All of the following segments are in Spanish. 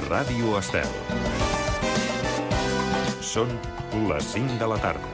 Ràdio Estel. Són les 5 de la tarda.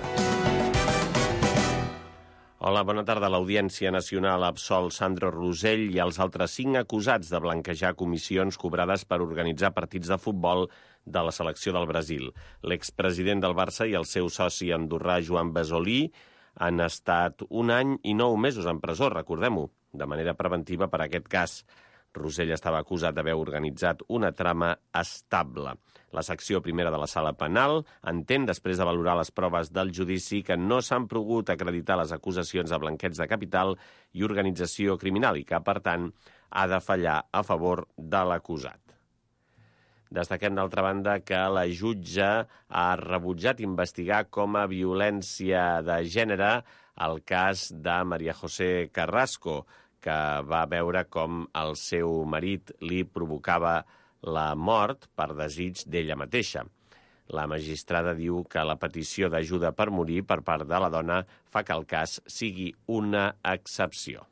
Hola, bona tarda. L'Audiència Nacional absol Sandro Rosell i els altres 5 acusats de blanquejar comissions cobrades per organitzar partits de futbol de la selecció del Brasil. L'expresident del Barça i el seu soci andorrà Joan Besolí han estat 1 any i 9 mesos en presó, recordem-ho, de manera preventiva per aquest cas. Rosell estava acusat d'haver organitzat una trama estable. La secció primera de la sala penal entén, després de valorar les proves del judici, que no s'han pogut acreditar les acusacions de blanqueig de capital i organització criminal i que, per tant, ha de fallar a favor de l'acusat. Destaquem, d'altra banda, que la jutge ha rebutjat investigar com a violència de gènere el cas de María José Carrasco, que va veure com el seu marit li provocava la mort per desig d'ella mateixa. La magistrada diu que la petició d'ajuda per morir per part de la dona fa que el cas sigui una excepció.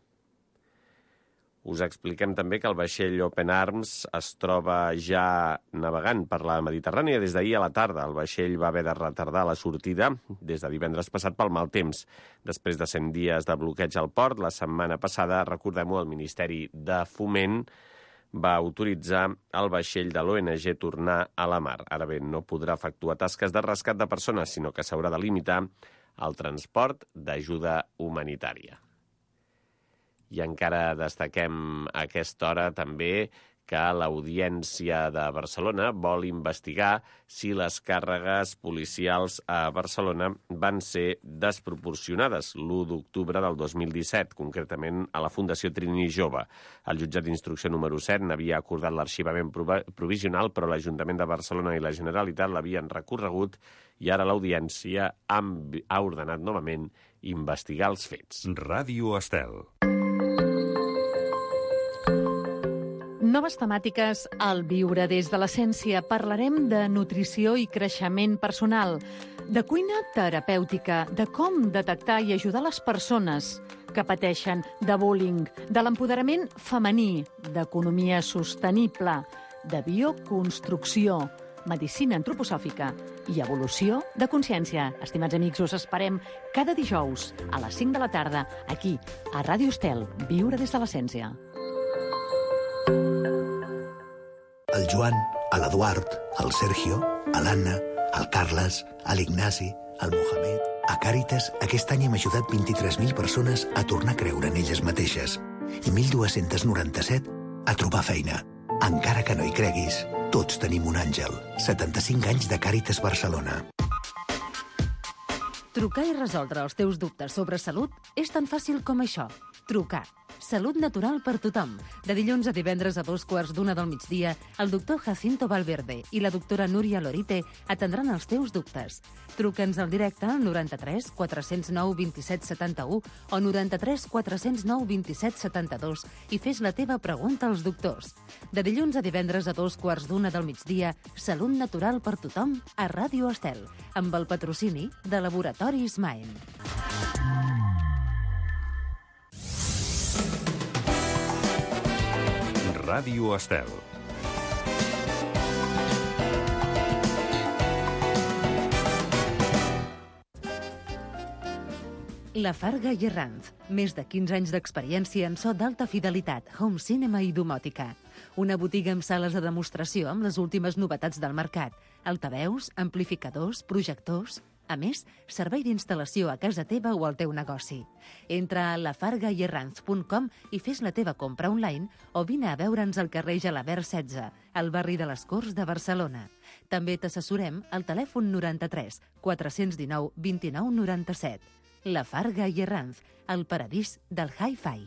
Us expliquem també que el vaixell Open Arms es troba ja navegant per la Mediterrània des d'ahir a la tarda. El vaixell va haver de retardar la sortida des de divendres passat pel mal temps. Després de 100 dies de bloqueig al port, la setmana passada, recordem-ho, el Ministeri de Foment va autoritzar el vaixell de l'ONG tornar a la mar. Ara bé, no podrà efectuar tasques de rescat de persones, sinó que s'haurà de limitar al transport d'ajuda humanitària. I encara destaquem a aquesta hora també que l'Audiència de Barcelona vol investigar si les càrregues policials a Barcelona van ser desproporcionades l'1 d'octubre del 2017, concretament a la Fundació Trini Jove. El jutjat d'instrucció número 7 n'havia acordat l'arxivament provisional, però l'Ajuntament de Barcelona i la Generalitat l'havien recorregut i ara l'Audiència ha ordenat novament investigar els fets. Ràdio Estel. Noves temàtiques al Viure des de l'Essència. Parlarem de nutrició i creixement personal, de cuina terapèutica, de com detectar i ajudar les persones que pateixen de bullying, de l'empoderament femení, d'economia sostenible, de bioconstrucció, medicina antroposòfica i evolució de consciència. Estimats amics, us esperem cada dijous a les 5 de la tarda, aquí, a Ràdio Estel, Viure des de l'Essència. El Joan, l'Eduard, el Sergio, l'Anna, el Carles, l'Ignasi, el Mohamed... A Càritas, aquest any hem ajudat 23.000 persones a tornar a creure en elles mateixes i 1.297 a trobar feina. Encara que no hi creguis, tots tenim un àngel. 75 anys de Càritas Barcelona. Trucar i resoldre els teus dubtes sobre salut és tan fàcil com això. Trucar. Salut natural per tothom. De dilluns a divendres a 2:15 del migdia, el doctor Jacinto Valverde i la doctora Núria Lorite atendran els teus dubtes. Truca'ns al directe al 93 409 27 71 o 93 409 27 72 i fes la teva pregunta als doctors. De dilluns a divendres a 2:15 del migdia, Salut natural per tothom a Ràdio Estel, amb el patrocini de Laboratoris Maen. Ràdio Estel. La Farga i Herranz. Més de 15 anys d'experiència en so d'alta fidelitat, home cinema i domòtica. Una botiga amb sales de demostració amb les últimes novetats del mercat. Altaveus, amplificadors, projectors... A més, servei d'instal·lació a casa teva o al teu negoci. Entra a lafargaierranz.com i fes la teva compra online o vine a veure'ns al carrer Gelabert 16, al barri de les Corts de Barcelona. També t'assessorem al telèfon 93 419 29 97. La Farga i Herranz, el paradís del hi-fi.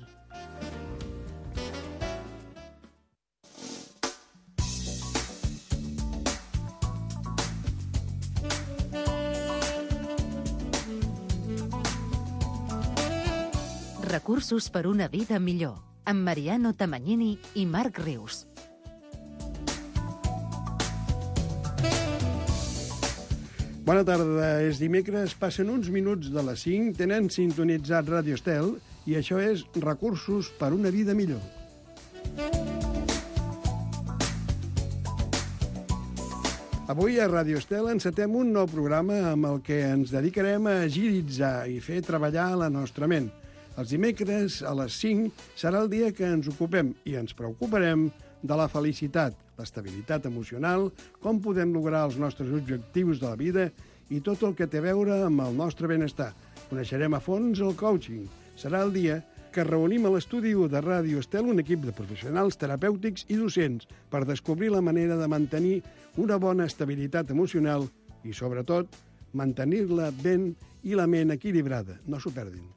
Recursos per una vida millor, amb Mariano Tamagnini i Marc Rius. Bona tarda, és dimecres, passen uns minuts de les 5, tenen sintonitzat Ràdio Estel i això és Recursos per una vida millor. Avui a Radio Estel encetem un nou programa amb el que ens dedicarem a agilitzar i fer treballar la nostra ment. Els dimecres a les 5 serà el dia que ens ocupem i ens preocuparem de la felicitat, l'estabilitat emocional, com podem lograr els nostres objectius de la vida i tot el que té a veure amb el nostre benestar. Coneixerem a fons el coaching. Serà el dia que reunim a l'estudi de Ràdio Estel un equip de professionals terapèutics i docents per descobrir la manera de mantenir una bona estabilitat emocional i, sobretot, mantenir-la ben i la ment equilibrada. No s'ho perdin.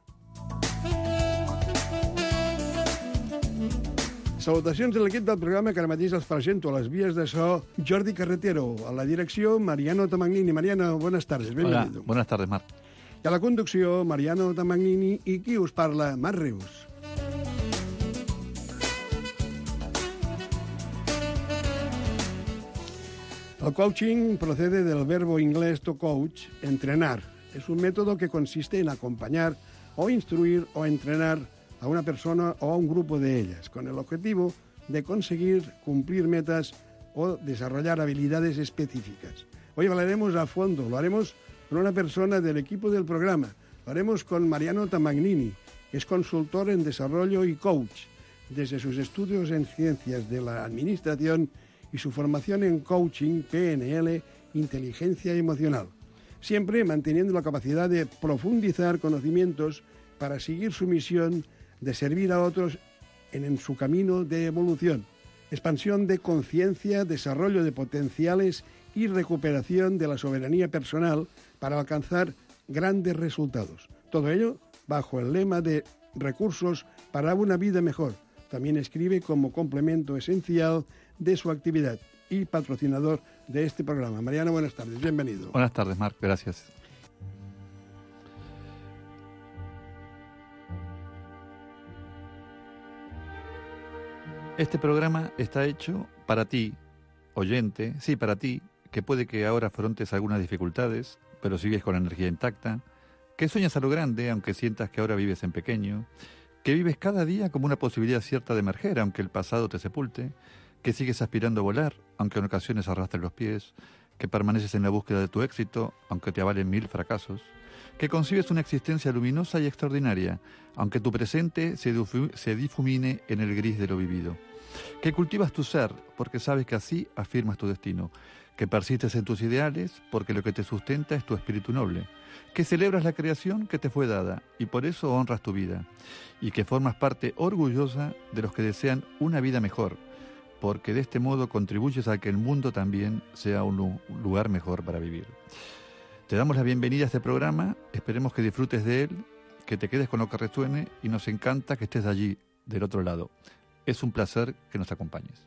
Salutacions de l'equip del programa que ara mateix els presento a les vies de so Jordi Carretero, a la direcció Mariano Tamagnini. Mariano, buenas tardes, bienvenido. Hola, buenas tardes, Marc. I a la conducció, Mariano Tamagnini i qui us parla, Marc Rius. El coaching procede del verbo inglés to coach, entrenar. Es un método que consiste en acompañar o instruir o entrenar a una persona o a un grupo de ellas, con el objetivo de conseguir cumplir metas o desarrollar habilidades específicas. Hoy hablaremos a fondo, lo haremos con una persona del equipo del programa. Lo haremos con Mariano Tamagnini, que es consultor en desarrollo y coach, desde sus estudios en ciencias de la administración y su formación en coaching, PNL, inteligencia emocional, siempre manteniendo la capacidad de profundizar conocimientos para seguir su misión de servir a otros en su camino de evolución, expansión de conciencia, desarrollo de potenciales y recuperación de la soberanía personal para alcanzar grandes resultados. Todo ello bajo el lema de recursos para una vida mejor. También escribe como complemento esencial de su actividad y patrocinador de este programa. Mariano, buenas tardes, bienvenido. Buenas tardes, Marc, gracias. Este programa está hecho para ti, oyente, sí, para ti, que puede que ahora afrontes algunas dificultades, pero sigues con la energía intacta, que sueñas a lo grande, aunque sientas que ahora vives en pequeño, que vives cada día como una posibilidad cierta de emerger, aunque el pasado te sepulte, que sigues aspirando a volar, aunque en ocasiones arrastres los pies, que permaneces en la búsqueda de tu éxito, aunque te avalen 1000 fracasos, que concibes una existencia luminosa y extraordinaria, aunque tu presente se difumine en el gris de lo vivido, que cultivas tu ser, porque sabes que así afirmas tu destino, que persistes en tus ideales, porque lo que te sustenta es tu espíritu noble, que celebras la creación que te fue dada, y por eso honras tu vida, y que formas parte orgullosa de los que desean una vida mejor, porque de este modo contribuyes a que el mundo también sea un lugar mejor para vivir. Te damos la bienvenida a este programa, esperemos que disfrutes de él, que te quedes con lo que resuene, y nos encanta que estés allí, del otro lado. Es un placer que nos acompanyes.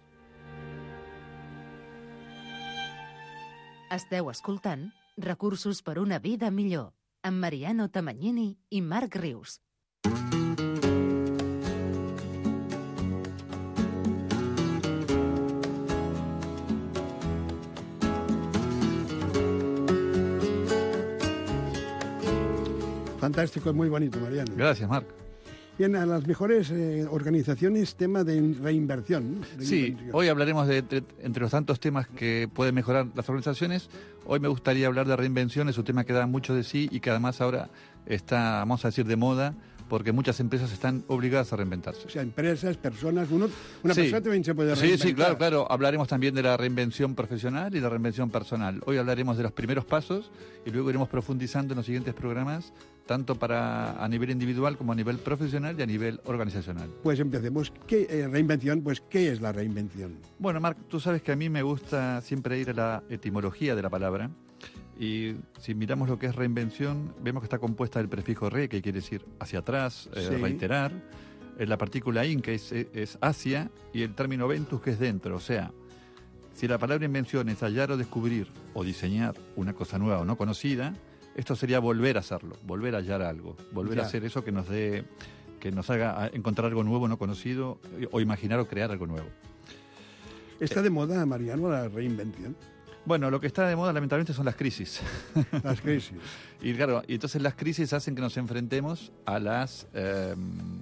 Esteu escoltant Recursos per una vida millor amb Mariano Tamagnini i Marc Rius. Fantástico, es muy bonito, Mariano. Gracias, Marc. Bien, a las mejores organizaciones, tema de reinversión, ¿no? Sí, hoy hablaremos de, entre los tantos temas que pueden mejorar las organizaciones, hoy me gustaría hablar de reinvención, es un tema que da mucho de sí y que además ahora está, vamos a decir, de moda, porque muchas empresas están obligadas a reinventarse. O sea, empresas, personas, una Sí. persona también se puede reinventar. Sí, claro. Hablaremos también de la reinvención profesional y la reinvención personal. Hoy hablaremos de los primeros pasos y luego iremos profundizando en los siguientes programas, tanto a nivel individual como a nivel profesional y a nivel organizacional. Pues empecemos. Reinvención, pues, ¿qué es la reinvención? Bueno, Marc, tú sabes que a mí me gusta siempre ir a la etimología de la palabra. Y si miramos lo que es reinvención, vemos que está compuesta del prefijo re, que quiere decir hacia atrás, Sí. reiterar, la partícula in, que es hacia, y el término ventus, que es dentro. O sea, si la palabra invención es hallar o descubrir o diseñar una cosa nueva o no conocida, esto sería volver a hacerlo, volver a hallar algo, volver a hacer eso que nos haga encontrar algo nuevo no conocido o imaginar o crear algo nuevo. ¿Está de moda, Mariano, la reinvención? Bueno, lo que está de moda lamentablemente son las crisis. Las crisis. Y claro, y entonces las crisis hacen que nos enfrentemos a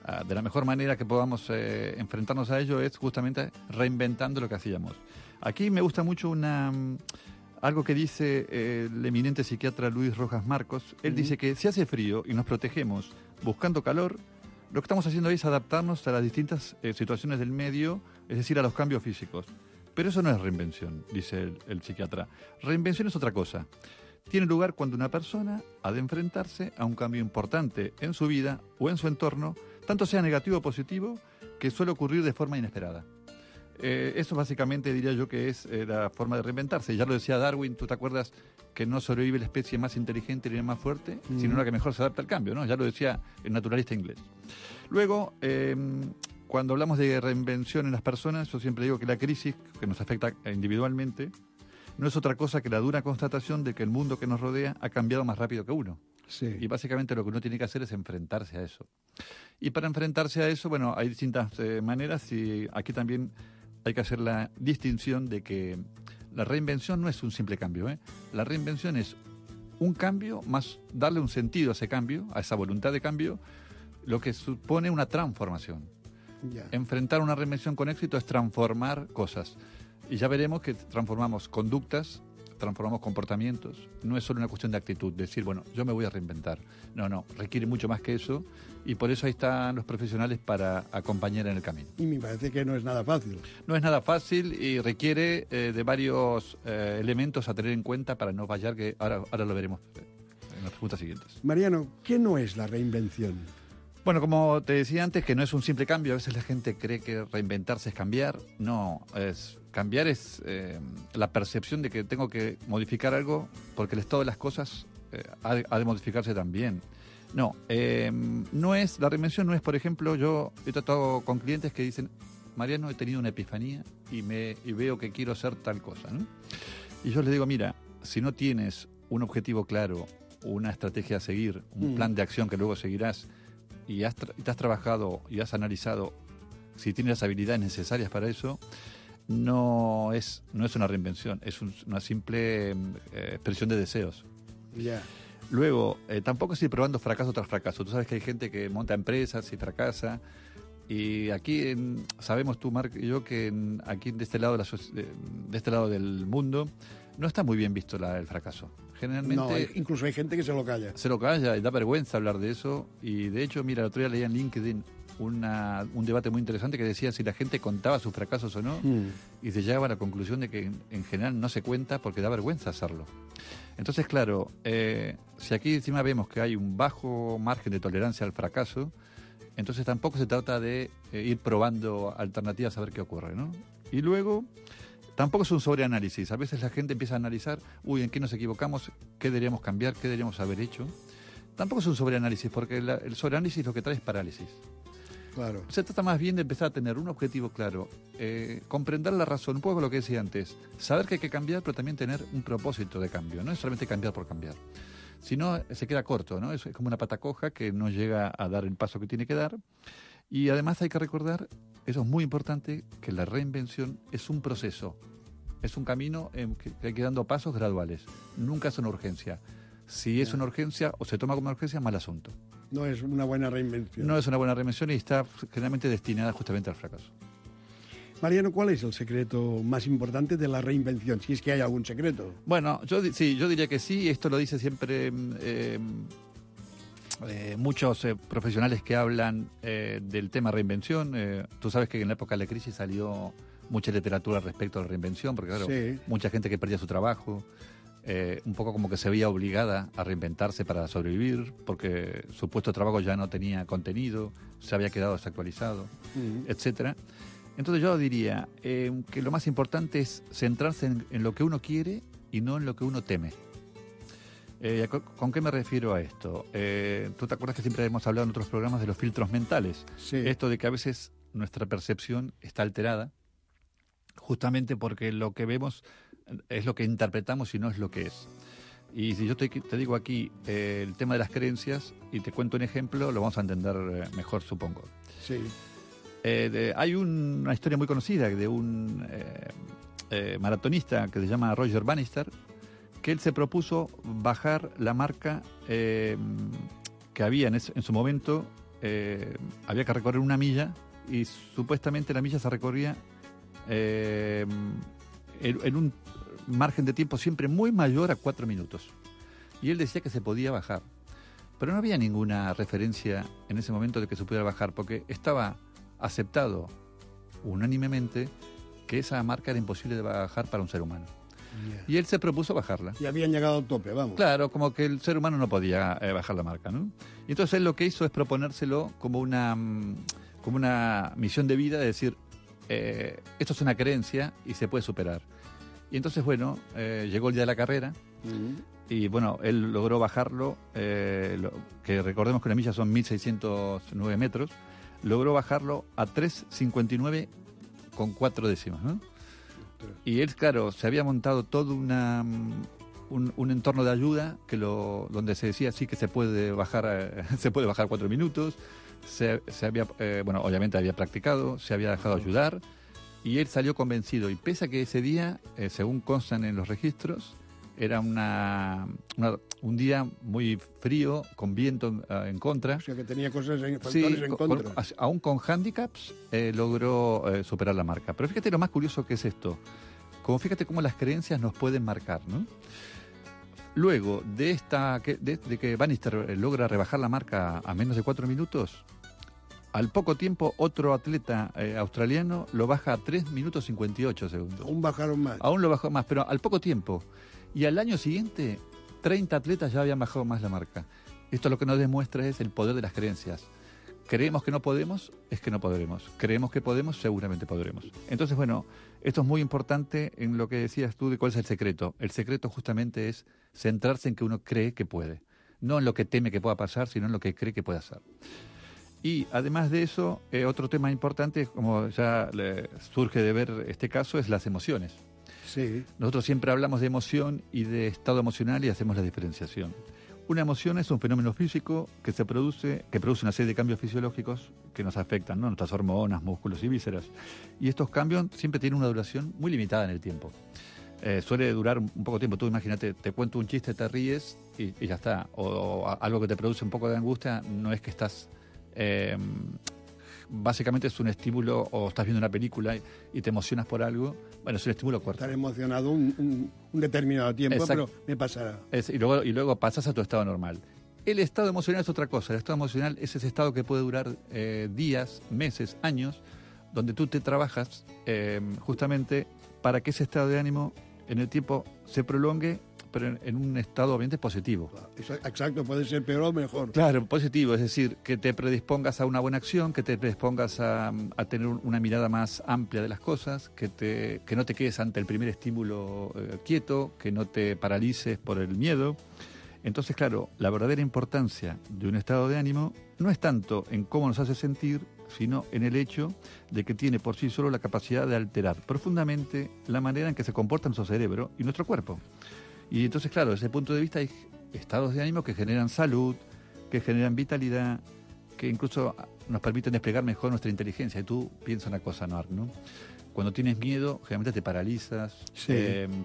de la mejor manera que podamos enfrentarnos a ello es justamente reinventando lo que hacíamos. Aquí me gusta mucho algo que dice el eminente psiquiatra Luis Rojas Marcos. Él dice que si hace frío y nos protegemos buscando calor, lo que estamos haciendo ahí es adaptarnos a las distintas situaciones del medio, es decir, a los cambios físicos. Pero eso no es reinvención, dice el psiquiatra. Reinvención es otra cosa. Tiene lugar cuando una persona ha de enfrentarse a un cambio importante en su vida o en su entorno, tanto sea negativo o positivo, que suele ocurrir de forma inesperada. Eso básicamente diría yo que es la forma de reinventarse. Ya lo decía Darwin, ¿tú te acuerdas que no sobrevive la especie más inteligente ni la más fuerte, sino la que mejor se adapta al cambio, ¿no? Ya lo decía el naturalista inglés. Luego, cuando hablamos de reinvención en las personas, yo siempre digo que la crisis que nos afecta individualmente no es otra cosa que la dura constatación de que el mundo que nos rodea ha cambiado más rápido que uno. Sí. Y básicamente lo que uno tiene que hacer es enfrentarse a eso. Y para enfrentarse a eso, bueno, hay distintas maneras y aquí también hay que hacer la distinción de que la reinvención no es un simple cambio, ¿eh? La reinvención es un cambio más darle un sentido a ese cambio, a esa voluntad de cambio, lo que supone una transformación. Ya. Enfrentar una reinvención con éxito es transformar cosas. Y ya veremos que transformamos conductas, transformamos comportamientos. No es solo una cuestión de actitud, decir, bueno, yo me voy a reinventar. No, requiere mucho más que eso. Y por eso ahí están los profesionales para acompañar en el camino. Y me parece que no es nada fácil. No es nada fácil y requiere de varios elementos a tener en cuenta para no fallar, que ahora lo veremos en las preguntas siguientes. Mariano, ¿qué no es la reinvención? Bueno, como te decía antes, que no es un simple cambio. A veces la gente cree que reinventarse es cambiar. No, cambiar es la percepción de que tengo que modificar algo porque el estado de las cosas ha de modificarse también. No, la reinvención no es, por ejemplo, yo he tratado con clientes que dicen, Mariano, he tenido una epifanía y veo que quiero hacer tal cosa, ¿no? Y yo les digo, mira, si no tienes un objetivo claro, una estrategia a seguir, un plan de acción que luego seguirás, y te has trabajado y has analizado si tienes las habilidades necesarias para eso, no es una reinvención, es una simple expresión de deseos. Ya. Luego, tampoco es ir probando fracaso tras fracaso. Tú sabes que hay gente que monta empresas y fracasa. Y aquí sabemos tú, Marc, y yo, que aquí de este lado del mundo no está muy bien visto el fracaso. Generalmente, No, incluso hay gente que se lo calla. Se lo calla y da vergüenza hablar de eso. Y de hecho, mira, el otro día leía en LinkedIn un debate muy interesante que decía si la gente contaba sus fracasos o no, y se llegaba a la conclusión de que en general no se cuenta porque da vergüenza hacerlo. Entonces, claro, si aquí encima vemos que hay un bajo margen de tolerancia al fracaso, entonces tampoco se trata de ir probando alternativas a ver qué ocurre, ¿no? Y luego, tampoco es un sobreanálisis. A veces la gente empieza a analizar, ¿en qué nos equivocamos? ¿Qué deberíamos cambiar? ¿Qué deberíamos haber hecho? Tampoco es un sobreanálisis, porque el sobreanálisis lo que trae es parálisis. Claro. Se trata más bien de empezar a tener un objetivo claro, comprender la razón, un poco lo que decía antes, saber que hay que cambiar, pero también tener un propósito de cambio, no es solamente cambiar por cambiar. Si no, se queda corto, ¿no? Es como una pata coja que no llega a dar el paso que tiene que dar. Y además hay que recordar, eso es muy importante, que la reinvención es un proceso, es un camino que hay que ir dando pasos graduales, nunca es una urgencia. Si es una urgencia o se toma como una urgencia, mal asunto. No es una buena reinvención. No es una buena reinvención y está generalmente destinada justamente al fracaso. Mariano, ¿cuál es el secreto más importante de la reinvención? Si es que hay algún secreto. Bueno, yo diría que sí. Esto lo dice siempre muchos profesionales que hablan del tema reinvención. Tú sabes que en la época de la crisis salió mucha literatura respecto a la reinvención, porque claro, sí, mucha gente que perdía su trabajo, un poco como que se veía obligada a reinventarse para sobrevivir, porque su puesto de trabajo ya no tenía contenido, se había quedado desactualizado, etcétera. Entonces yo diría que lo más importante es centrarse en lo que uno quiere y no en lo que uno teme. ¿Con qué me refiero a esto? Tú te acuerdas que siempre hemos hablado en otros programas de los filtros mentales. Sí. Esto de que a veces nuestra percepción está alterada justamente porque lo que vemos es lo que interpretamos y no es lo que es. Y si yo te digo aquí el tema de las creencias y te cuento un ejemplo, lo vamos a entender mejor, supongo. Sí. Hay una historia muy conocida de un maratonista que se llama Roger Bannister, que él se propuso bajar la marca que había en su momento había que recorrer 1 milla y supuestamente la milla se recorría en un margen de tiempo siempre muy mayor a 4 minutos. Y él decía que se podía bajar. Pero no había ninguna referencia en ese momento de que se pudiera bajar, porque estaba aceptado unánimemente que esa marca era imposible de bajar para un ser humano. Yeah. Y él se propuso bajarla. Y habían llegado al tope, vamos. Claro, como que el ser humano no podía bajar la marca, ¿no? Y entonces él lo que hizo es proponérselo como una misión de vida, de decir, esto es una creencia y se puede superar. Y entonces, bueno, llegó el día de la carrera. Y bueno, él logró bajarlo, que recordemos que una milla son 1.609 metros, logró bajarlo a 3.59 con 4 décimas, ¿no? Y él, claro, se había montado todo un entorno de ayuda donde se decía sí que se puede bajar 4 minutos, se había, bueno, obviamente había practicado, se había dejado ayudar, y él salió convencido. Y pese a que ese día, según constan en los registros, era un día muy frío, con viento en contra. O sea, que tenía factores sí, en contra. Aún con hándicaps logró superar la marca. Pero fíjate lo más curioso que es esto. Fíjate cómo las creencias nos pueden marcar, ¿no? Luego de que Bannister logra rebajar la marca a menos de 4 minutos, al poco tiempo otro atleta australiano lo baja a 3 minutos 58 segundos. Aún bajaron más. Aún lo bajó más, pero al poco tiempo. Y al año siguiente, 30 atletas ya habían bajado más la marca. Esto lo que nos demuestra es el poder de las creencias. Creemos que no podemos, es que no podremos. Creemos que podemos, seguramente podremos. Entonces, bueno, esto es muy importante en lo que decías tú de cuál es el secreto. El secreto justamente es centrarse en que uno cree que puede. No en lo que teme que pueda pasar, sino en lo que cree que puede hacer. Y además de eso, otro tema importante, como ya surge de ver este caso, es las emociones. Sí. Nosotros siempre hablamos de emoción y de estado emocional y hacemos la diferenciación. Una emoción es un fenómeno físico que produce una serie de cambios fisiológicos que nos afectan, ¿no? Nuestras hormonas, músculos y vísceras. Y estos cambios siempre tienen una duración muy limitada en el tiempo. Suele durar un poco de tiempo. Tú imagínate, te cuento un chiste, te ríes y ya está. O algo que te produce un poco de angustia, no es que estás... básicamente es un estímulo, o estás viendo una película y te emocionas por algo. Bueno, es un estímulo corto. Estar emocionado un determinado tiempo, Exacto. pero me pasará. Y luego pasas a tu estado normal. El estado emocional es otra cosa. El estado emocional es ese estado que puede durar días, meses, años, donde tú te trabajas justamente para que ese estado de ánimo en el tiempo se prolongue, pero en un estado obviamente positivo. Exacto, puede ser peor o mejor. Claro, positivo, es decir, que te predispongas a una buena acción, que te predispongas a tener una mirada más amplia de las cosas, que no te quedes ante el primer estímulo quieto, que no te paralices por el miedo. Entonces, claro, la verdadera importancia de un estado de ánimo no es tanto en cómo nos hace sentir, sino en el hecho de que tiene por sí solo la capacidad de alterar profundamente la manera en que se comporta nuestro cerebro y nuestro cuerpo. Y entonces, claro, desde ese punto de vista hay estados de ánimo que generan salud, que generan vitalidad, que incluso nos permiten desplegar mejor nuestra inteligencia. Y tú piensa una cosa, ¿no? Cuando tienes miedo, generalmente te paralizas, sí.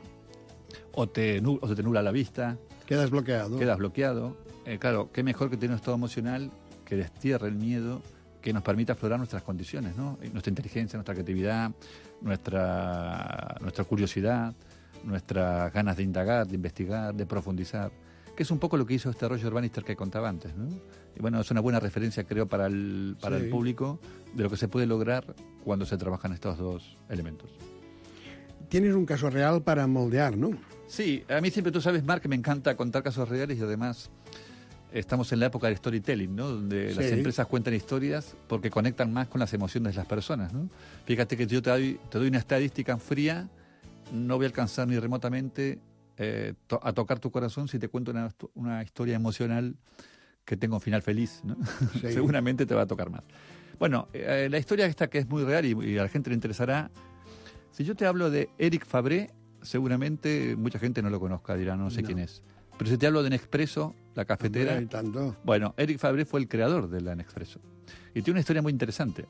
o se te nubla la vista. Quedas bloqueado. Claro, qué mejor que tener un estado emocional que destierre el miedo, que nos permita aflorar nuestras condiciones, ¿no? Nuestra inteligencia, nuestra creatividad, nuestra curiosidad, nuestras ganas de indagar, de investigar, de profundizar, que es un poco lo que hizo este Roger Bannister que contaba antes, ¿no? Y bueno, es una buena referencia, creo, para el público de lo que se puede lograr cuando se trabajan estos dos elementos. Tienes un caso real para moldear, ¿no? Sí, a mí siempre, tú sabes, Marc, que me encanta contar casos reales y además estamos en la época del storytelling, ¿no? Donde las empresas cuentan historias porque conectan más con las emociones de las personas, ¿no? Fíjate que yo te doy una estadística fría, no voy a alcanzar ni remotamente a tocar tu corazón si te cuento una historia emocional que tenga un final feliz, ¿no? Sí. Seguramente te va a tocar más. Bueno, la historia esta que es muy real y a la gente le interesará. Si yo te hablo de Eric Fabré, seguramente mucha gente no lo conozca, dirá, no sé quién es. Pero si te hablo de Nespresso, la cafetera... Bueno, Eric Fabré fue el creador de la Nespresso. Y tiene una historia muy interesante.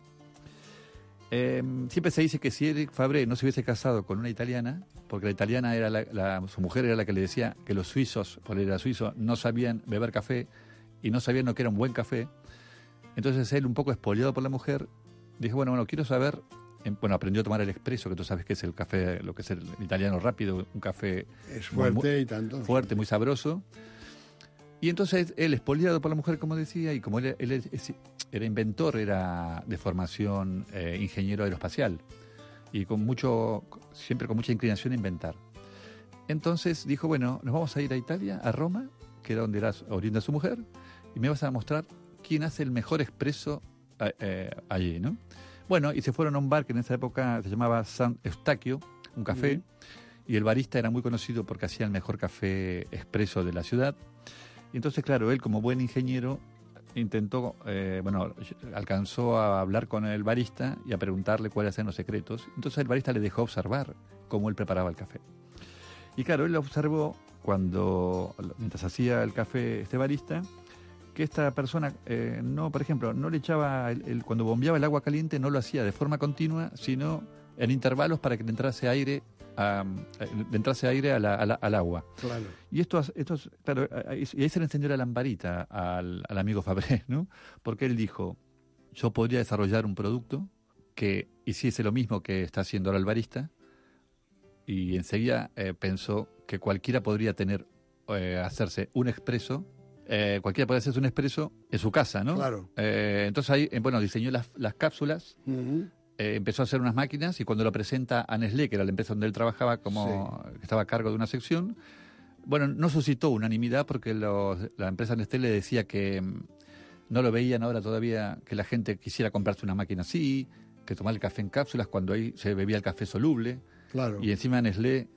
Siempre se dice que si Eric Fabré no se hubiese casado con una italiana, porque la italiana era su mujer era la que le decía que los suizos, por él era suizo, no sabían beber café y no sabían lo que era un buen café, Entonces él, un poco espoliado por la mujer, dijo, bueno, quiero saber... Bueno, aprendió a tomar el espresso, que tú sabes que es el café, lo que es el italiano rápido, un café... Es fuerte y tanto. Fuerte, muy sabroso. Y entonces él, espoliado por la mujer, como decía, y como él era inventor, era de formación ingeniero aeroespacial, y siempre con mucha inclinación a inventar. Entonces dijo, bueno, nos vamos a ir a Italia, a Roma, que era donde era oriunda su mujer, y me vas a mostrar quién hace el mejor espresso allí, ¿no? Bueno, y se fueron a un bar que en esa época se llamaba San Eustaquio, un café, y el barista era muy conocido porque hacía el mejor café expreso de la ciudad. Y entonces, claro, él como buen ingeniero intentó, alcanzó a hablar con el barista y a preguntarle cuáles eran los secretos. Entonces el barista le dejó observar cómo él preparaba el café. Y claro, él observó mientras hacía el café este barista, que esta persona, por ejemplo, no le echaba, cuando bombeaba el agua caliente no lo hacía de forma continua, sino en intervalos para que le entrase aire al agua. Claro. Y claro, y ahí se le encendió la lamparita al amigo Fabré, ¿no? Porque él dijo, yo podría desarrollar un producto que hiciese lo mismo que está haciendo ahora el barista, y enseguida pensó que cualquiera podría hacerse un expreso. Cualquiera puede hacerse un expreso en su casa, ¿no? Claro. Entonces ahí, diseñó las cápsulas, empezó a hacer unas máquinas, y cuando lo presenta a Nestlé, que era la empresa donde él trabajaba, que estaba a cargo de una sección, no suscitó unanimidad porque la empresa Nestlé le decía que no lo veían ahora todavía, que la gente quisiera comprarse una máquina así, que tomar el café en cápsulas cuando ahí se bebía el café soluble. Claro. Y encima Nestlé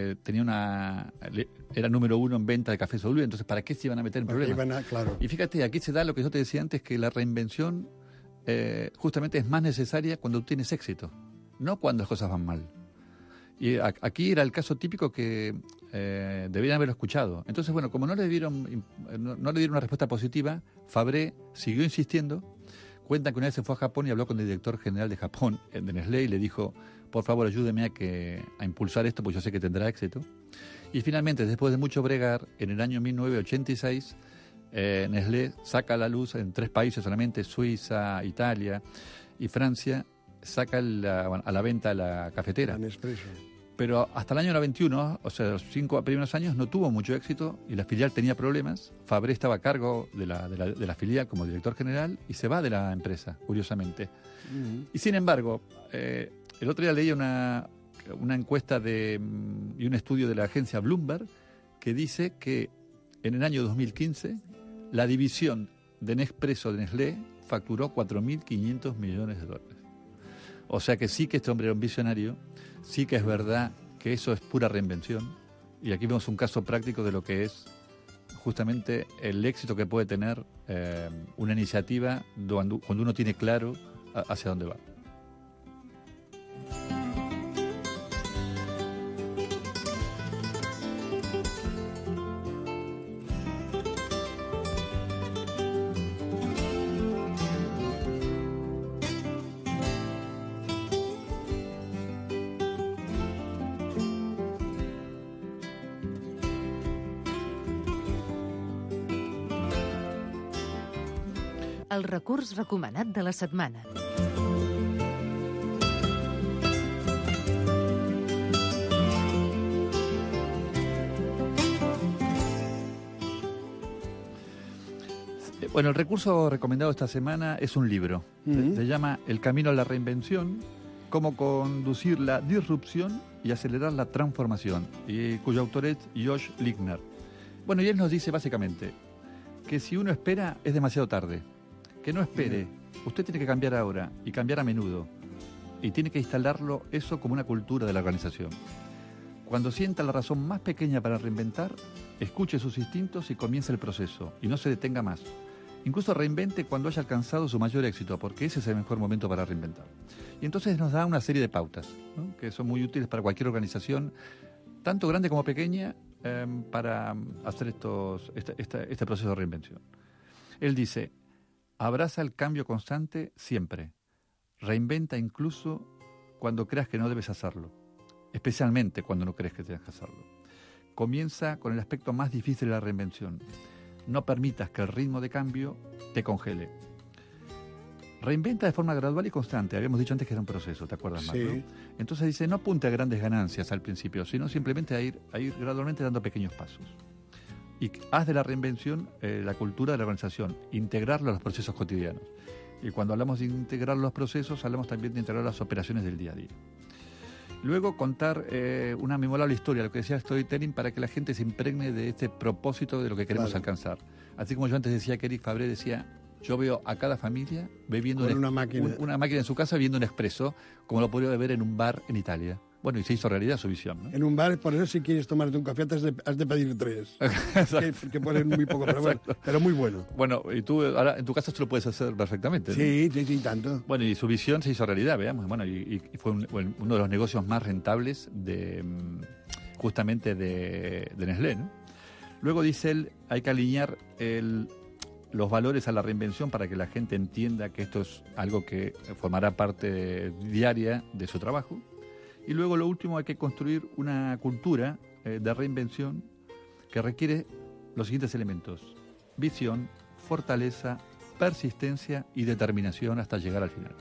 era número 1 en venta de café soluble, entonces ¿para qué se iban a meter en problemas? Claro. Y fíjate, aquí se da lo que yo te decía antes, que la reinvención justamente es más necesaria cuando tú tienes éxito, no cuando las cosas van mal. Y aquí era el caso típico que deberían haberlo escuchado. Entonces, como no le dieron una respuesta positiva, Fabré siguió insistiendo. Cuentan que una vez se fue a Japón y habló con el director general de Japón, de Nestlé, y le dijo, por favor, ayúdeme a impulsar esto, pues yo sé que tendrá éxito. Y finalmente, después de mucho bregar, en el año 1986, Nestlé saca a la luz en 3 países solamente, Suiza, Italia y Francia, saca a la venta la cafetera. Nespresso. Pero hasta el año 91, o sea, los 5 primeros años, no tuvo mucho éxito y la filial tenía problemas. Fabré estaba a cargo de la filial como director general y se va de la empresa, curiosamente. Y sin embargo, el otro día leí una encuesta y un estudio de la agencia Bloomberg que dice que en el año 2015 la división de Nespresso de Nestlé facturó $4.500 millones. O sea que sí que este hombre era un visionario, sí que es verdad que eso es pura reinvención. Y aquí vemos un caso práctico de lo que es justamente el éxito que puede tener una iniciativa cuando uno tiene claro hacia dónde va. El recurs recomanat de la setmana. Bueno, el recurso recomendado esta semana es un libro. Se llama El camino a la reinvención, cómo conducir la disrupción y acelerar la transformación, y cuyo autor es Josh Ligner. Bueno, y él nos dice básicamente que si uno espera es demasiado tarde. Que no espere, usted tiene que cambiar ahora y cambiar a menudo, y tiene que instalarlo eso como una cultura de la organización. Cuando sienta la razón más pequeña para reinventar, escuche sus instintos y comience el proceso, y no se detenga más. Incluso reinvente cuando haya alcanzado su mayor éxito, porque ese es el mejor momento para reinventar. Y entonces nos da una serie de pautas, ¿no?, que son muy útiles para cualquier organización, tanto grande como pequeña, para hacer este proceso de reinvención. Él dice: abraza el cambio constante siempre. Reinventa incluso cuando creas que no debes hacerlo, especialmente cuando no crees que tienes que hacerlo. Comienza con el aspecto más difícil de la reinvención. No permitas que el ritmo de cambio te congele. reinventa de forma gradual y constante. Habíamos dicho antes que era un proceso, ¿te acuerdas, Marco? Sí. Entonces dice, no apunte a grandes ganancias al principio, sino simplemente a ir gradualmente dando pequeños pasos. Y haz de la reinvención la cultura de la organización, integrarlo a los procesos cotidianos. Y cuando hablamos de integrar los procesos, hablamos también de integrar las operaciones del día a día. Luego contar una memorable historia, lo que decía storytelling, para que la gente se impregne de este propósito de lo que queremos alcanzar. Así como yo antes decía que Eric Fabré decía, yo veo a cada familia bebiendo una máquina en su casa bebiendo un expreso, como lo podría beber en un bar en Italia. Bueno, y se hizo realidad su visión, ¿no? En un bar, por eso si quieres tomarte un café has de pedir 3. que ponen muy poco, pero muy bueno. Bueno, y tú ahora en tu casa esto lo puedes hacer perfectamente, ¿no? Sí, tanto. Bueno, y su visión se hizo realidad, veamos. Bueno, y fue uno de los negocios más rentables justamente de Nestlé, ¿no? Luego dice él, hay que alinear los valores a la reinvención para que la gente entienda que esto es algo que formará parte diaria de su trabajo. Y luego lo último, hay que construir una cultura de reinvención que requiere los siguientes elementos: visión, fortaleza, persistencia y determinación hasta llegar al final.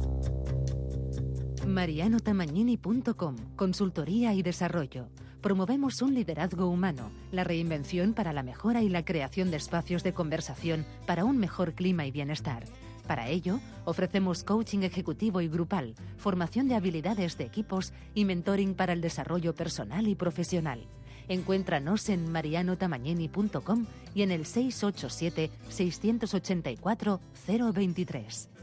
marianotamagnini.com, consultoría y desarrollo. Promovemos un liderazgo humano, la reinvención para la mejora y la creación de espacios de conversación para un mejor clima y bienestar. Para ello, ofrecemos coaching ejecutivo y grupal, formación de habilidades de equipos y mentoring para el desarrollo personal y profesional. Encuéntranos en marianotamagnini.com y en el 687-684-023.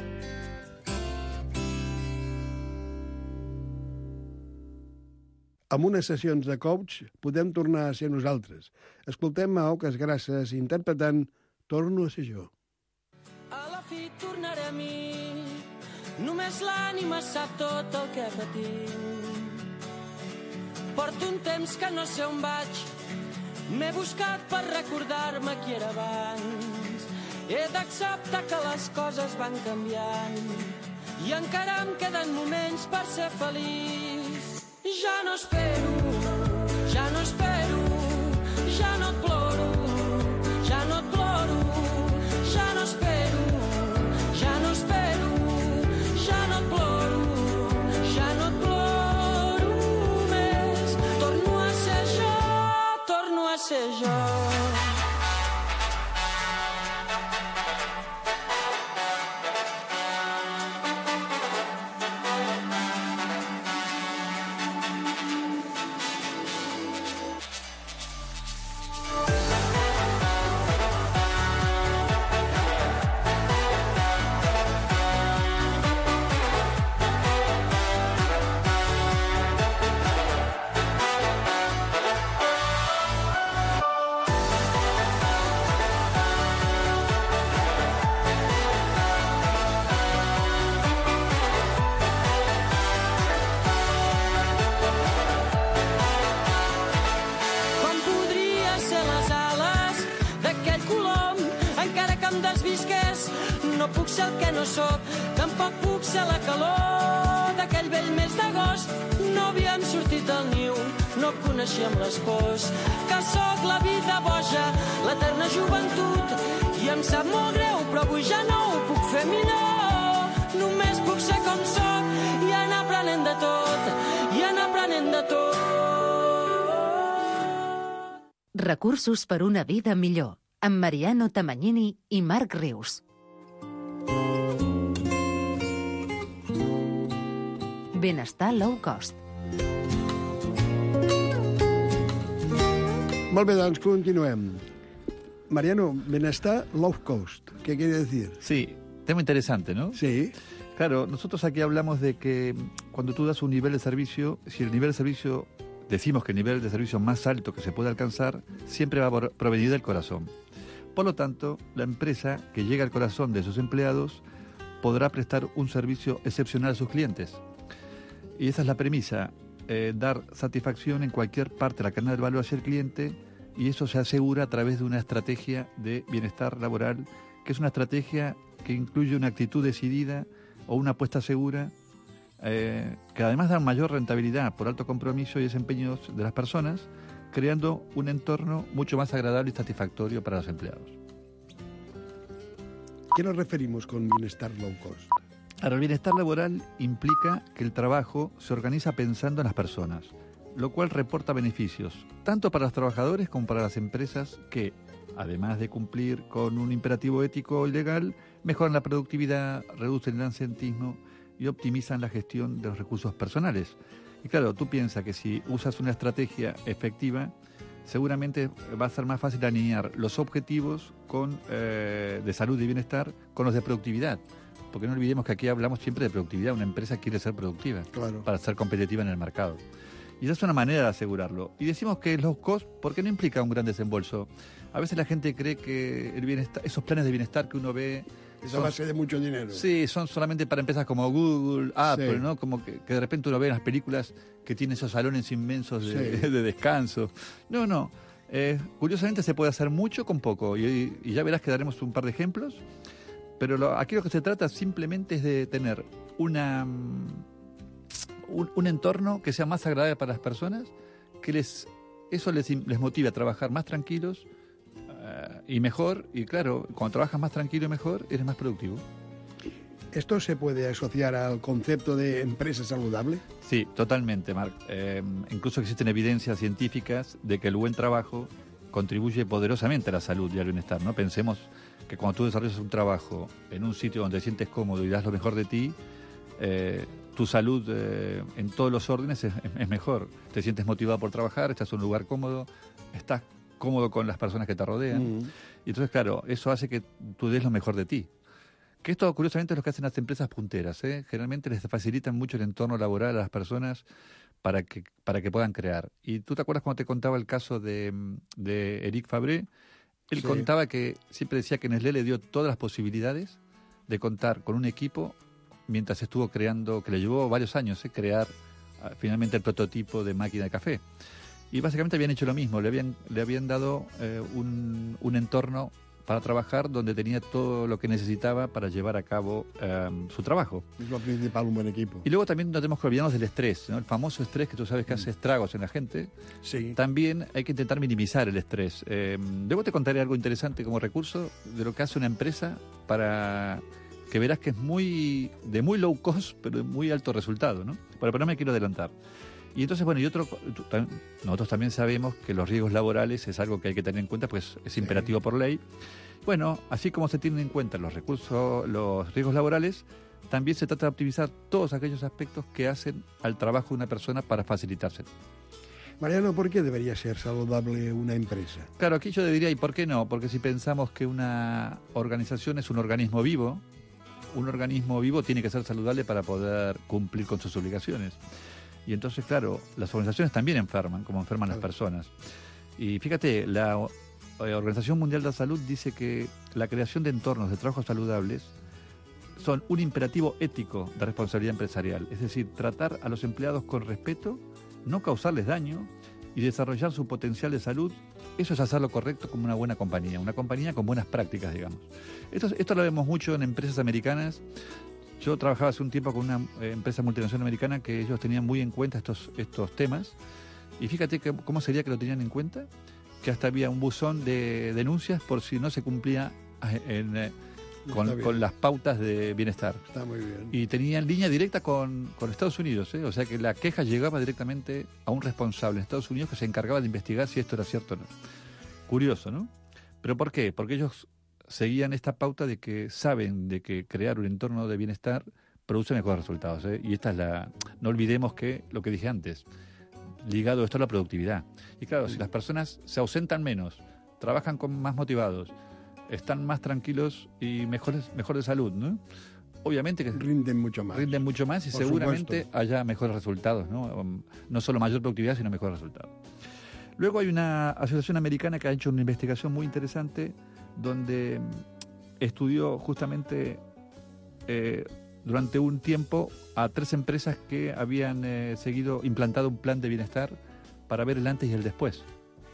Amb unes sessions de coach podem tornar a ser nosaltres. Escoltem a Oques Grasses interpretant Torno a ser jo. A la fi tornaré a mi, només l'ànima sap tot el que patim. Porto un temps que no sé on vaig, m'he buscat per recordar-me qui era abans. He d'acceptar que les coses van canviant i encara em queden moments per ser feliç. Ja no espero, ja no espero, ja no et ploro, ja no et ploro, ja no espero, ja no espero, ja no et ploro, ja no et ploro més. Torno a ser jo, torno a ser jo. No puc ser el que no sóc, tampoc puc ser la calor d'aquell vell mes d'agost. No havíem sortit del niu, no coneixíem les pors. Que sóc la vida boja, l'eterna joventut, i em sap molt greu, però avui ja no ho puc fer millor. Només puc ser com sóc i anar aprenent de tot, i anar aprenent de tot. Recursos per una vida millor, amb Mariano Tamagnini i Marc Rius. Benestar low cost. Molt bé, doncs continuem. Mariano, bienestar low cost. ¿Qué quiere decir? Sí, tema interesante, ¿no? Sí. Claro, nosotros aquí hablamos de que cuando tú das un nivel de servicio, si el nivel de servicio, decimos que el nivel de servicio más alto que se puede alcanzar, siempre va a provenir del corazón. Por lo tanto, la empresa que llega al corazón de sus empleados podrá prestar un servicio excepcional a sus clientes. Y esa es la premisa, dar satisfacción en cualquier parte de la cadena del valor hacia el cliente, y eso se asegura a través de una estrategia de bienestar laboral, que es una estrategia que incluye una actitud decidida o una apuesta segura, que además da mayor rentabilidad por alto compromiso y desempeño de las personas, creando un entorno mucho más agradable y satisfactorio para los empleados. ¿Qué nos referimos con bienestar low cost? Ahora, el bienestar laboral implica que el trabajo se organiza pensando en las personas, lo cual reporta beneficios, tanto para los trabajadores como para las empresas que, además de cumplir con un imperativo ético y legal, mejoran la productividad, reducen el absentismo y optimizan la gestión de los recursos personales. Y claro, tú piensas que si usas una estrategia efectiva, seguramente va a ser más fácil alinear los objetivos de salud y bienestar con los de productividad. Porque no olvidemos que aquí hablamos siempre de productividad. Una empresa quiere ser productiva para ser competitiva en el mercado. Y esa es una manera de asegurarlo. Y decimos que es low cost porque no implica un gran desembolso. A veces la gente cree que el bienestar, esos planes de bienestar que uno ve... Es a base de mucho dinero. Sí, son solamente para empresas como Google, Apple, sí, ¿no? Como que de repente uno ve en las películas que tienen esos salones inmensos de descanso. No. Curiosamente se puede hacer mucho con poco. Y ya verás que daremos un par de ejemplos. Pero aquí lo que se trata simplemente es de tener un entorno que sea más agradable para las personas, que eso les motive a trabajar más tranquilos y mejor. Y claro, cuando trabajas más tranquilo y mejor, eres más productivo. ¿Esto se puede asociar al concepto de empresa saludable? Sí, totalmente, Marc. Incluso existen evidencias científicas de que el buen trabajo contribuye poderosamente a la salud y al bienestar, ¿no? Pensemos que cuando tú desarrollas un trabajo en un sitio donde te sientes cómodo y das lo mejor de ti, tu salud en todos los órdenes es mejor. Te sientes motivado por trabajar, estás en un lugar cómodo, estás cómodo con las personas que te rodean. Y entonces, claro, eso hace que tú des lo mejor de ti. Que esto, curiosamente, es lo que hacen las empresas punteras. Generalmente les facilitan mucho el entorno laboral a las personas para que puedan crear. Y tú te acuerdas cuando te contaba el caso de Eric Fabré. Él contaba que siempre decía que Nestlé le dio todas las posibilidades de contar con un equipo mientras estuvo creando, que le llevó varios años crear finalmente el prototipo de máquina de café. Y básicamente habían hecho lo mismo, le habían dado un entorno para trabajar donde tenía todo lo que necesitaba para llevar a cabo su trabajo. Es lo principal, un buen equipo. Y luego también no tenemos que olvidarnos del estrés, ¿no? El famoso estrés que tú sabes que hace estragos en la gente. Sí. También hay que intentar minimizar el estrés. Luego te contaré algo interesante como recurso de lo que hace una empresa para que verás que es de muy low cost, pero de muy alto resultado, ¿no? Pero no me quiero adelantar. Y entonces, bueno, nosotros también sabemos que los riesgos laborales es algo que hay que tener en cuenta, pues es imperativo por ley. Bueno, así como se tienen en cuenta los riesgos laborales, también se trata de optimizar todos aquellos aspectos que hacen al trabajo de una persona para facilitarse. Mariano, ¿por qué debería ser saludable una empresa? Claro, aquí yo diría, ¿y por qué no? Porque si pensamos que una organización es un organismo vivo tiene que ser saludable para poder cumplir con sus obligaciones. Y entonces, claro, las organizaciones también enferman, como enferman las personas. Y fíjate, la Organización Mundial de la Salud dice que la creación de entornos de trabajo saludables son un imperativo ético de responsabilidad empresarial. Es decir, tratar a los empleados con respeto, no causarles daño y desarrollar su potencial de salud. Eso es hacer lo correcto como una buena compañía, una compañía con buenas prácticas, digamos. Esto lo vemos mucho en empresas americanas. Yo trabajaba hace un tiempo con una empresa multinacional americana que ellos tenían muy en cuenta estos temas. Y fíjate cómo sería que lo tenían en cuenta, que hasta había un buzón de denuncias por si no se cumplía con las pautas de bienestar. Está muy bien. Y tenían línea directa con Estados Unidos, o sea que la queja llegaba directamente a un responsable en Estados Unidos que se encargaba de investigar si esto era cierto o no. Curioso, ¿no? ¿Pero por qué? Porque ellos seguían esta pauta de que saben de que crear un entorno de bienestar produce mejores resultados. Y esta es no olvidemos que lo que dije antes, ligado esto a la productividad. Y claro, si las personas se ausentan menos, trabajan más motivados, están más tranquilos y mejor de salud, ¿no? Obviamente que rinden mucho más y por seguramente supuesto haya mejores resultados, ¿no? No solo mayor productividad, sino mejores resultados. Luego hay una asociación americana que ha hecho una investigación muy interesante donde estudió justamente durante un tiempo a 3 empresas que habían implantado un plan de bienestar para ver el antes y el después.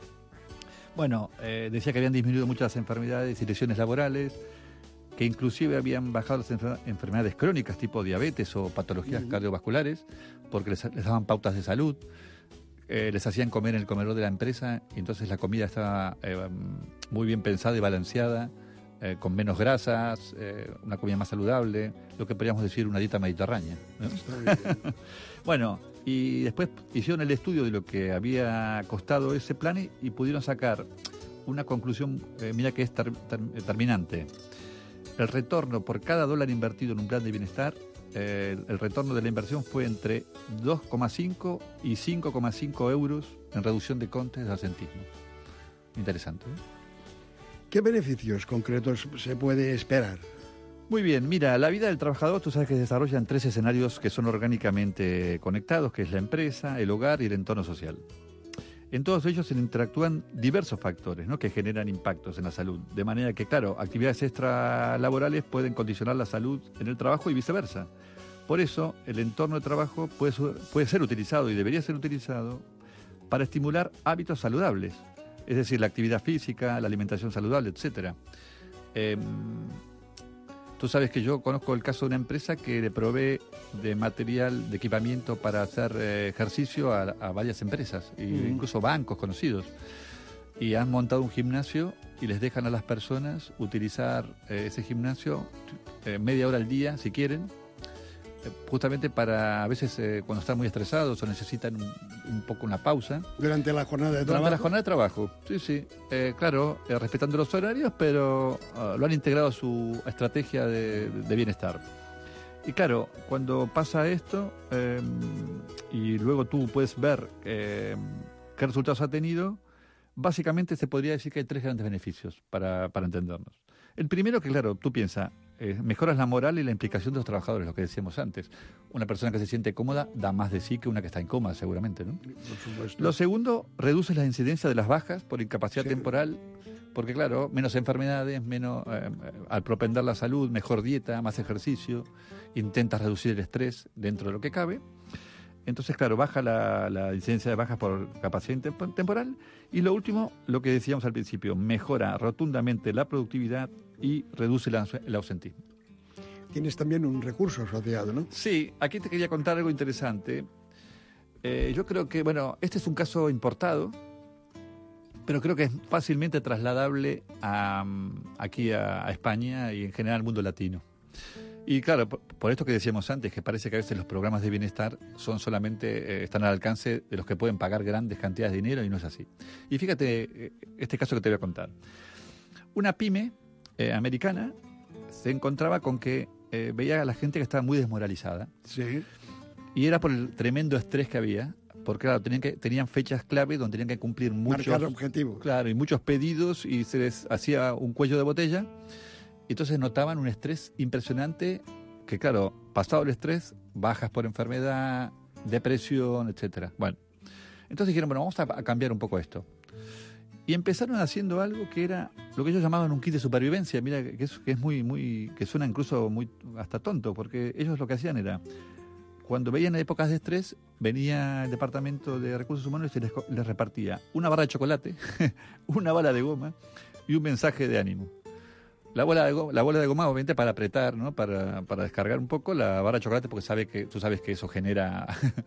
Bueno, decía que habían disminuido muchas enfermedades y lesiones laborales, que inclusive habían bajado las enfermedades crónicas tipo diabetes o patologías cardiovasculares, porque les daban pautas de salud, les hacían comer en el comedor de la empresa y entonces la comida estaba muy bien pensada y balanceada, con menos grasas, una comida más saludable, lo que podríamos decir una dieta mediterránea, ¿no? Está bien. Bueno, y después hicieron el estudio de lo que había costado ese plan y pudieron sacar una conclusión, mira que es terminante. El retorno por cada dólar invertido en un plan de bienestar, el retorno de la inversión fue entre 2,5 y 5,5 euros en reducción de costes de absentismo. Interesante, ¿eh? ¿Qué beneficios concretos se puede esperar? Muy bien, mira, la vida del trabajador, tú sabes que se desarrolla en 3 escenarios que son orgánicamente conectados, que es la empresa, el hogar y el entorno social. En todos ellos se interactúan diversos factores, ¿no?, que generan impactos en la salud. De manera que, claro, actividades extralaborales pueden condicionar la salud en el trabajo y viceversa. Por eso, el entorno de trabajo puede ser utilizado y debería ser utilizado para estimular hábitos saludables. Es decir, la actividad física, la alimentación saludable, etc. Tú sabes que yo conozco el caso de una empresa que le provee de material, de equipamiento para hacer ejercicio a varias empresas, incluso bancos conocidos. Y han montado un gimnasio y les dejan a las personas utilizar ese gimnasio media hora al día, si quieren, justamente para, a veces cuando están muy estresados o necesitan un poco una pausa. Durante la jornada de trabajo. Durante la jornada de trabajo, sí. Claro, respetando los horarios, pero lo han integrado a su estrategia de bienestar. Y claro, cuando pasa esto, y luego tú puedes ver qué resultados ha tenido, básicamente se podría decir que hay 3 grandes beneficios para entendernos. El primero, que claro, tú piensas, mejoras la moral y la implicación de los trabajadores, lo que decíamos antes. Una persona que se siente cómoda da más de sí que una que está incómoda, seguramente, ¿no? Por supuesto. Lo segundo, reduces la incidencia de las bajas por incapacidad temporal, porque claro, menos enfermedades, menos al propender la salud, mejor dieta, más ejercicio, intentas reducir el estrés dentro de lo que cabe. Entonces, claro, baja la incidencia de bajas por capacidad temporal. Y lo último, lo que decíamos al principio, mejora rotundamente la productividad y reduce el ausentismo. Tienes también un recurso asociado, ¿no? Sí, aquí te quería contar algo interesante. Yo creo que, bueno, este es un caso importado, pero creo que es fácilmente trasladable aquí a España y en general al mundo latino. Y claro, por esto que decíamos antes, que parece que a veces los programas de bienestar son solamente, están al alcance de los que pueden pagar grandes cantidades de dinero, y no es así. Y fíjate este caso que te voy a contar. Una pyme americana se encontraba con que veía a la gente que estaba muy desmoralizada. Sí. Y era por el tremendo estrés que había, porque claro, tenían fechas clave donde tenían que cumplir muchos objetivos. Claro, y muchos pedidos, y se les hacía un cuello de botella. Entonces notaban un estrés impresionante, que claro, pasado el estrés, bajas por enfermedad, depresión, etcétera. Bueno, entonces dijeron, bueno, vamos a cambiar un poco esto. Y empezaron haciendo algo que era lo que ellos llamaban un kit de supervivencia. Mira, que es muy, que suena incluso muy hasta tonto, porque ellos lo que hacían era, cuando veían épocas de estrés, venía el Departamento de Recursos Humanos y les repartía una barra de chocolate, una bala de goma y un mensaje de ánimo. La bola de goma, obviamente, para apretar, ¿no? Para descargar un poco. La barra de chocolate, porque tú sabes que eso genera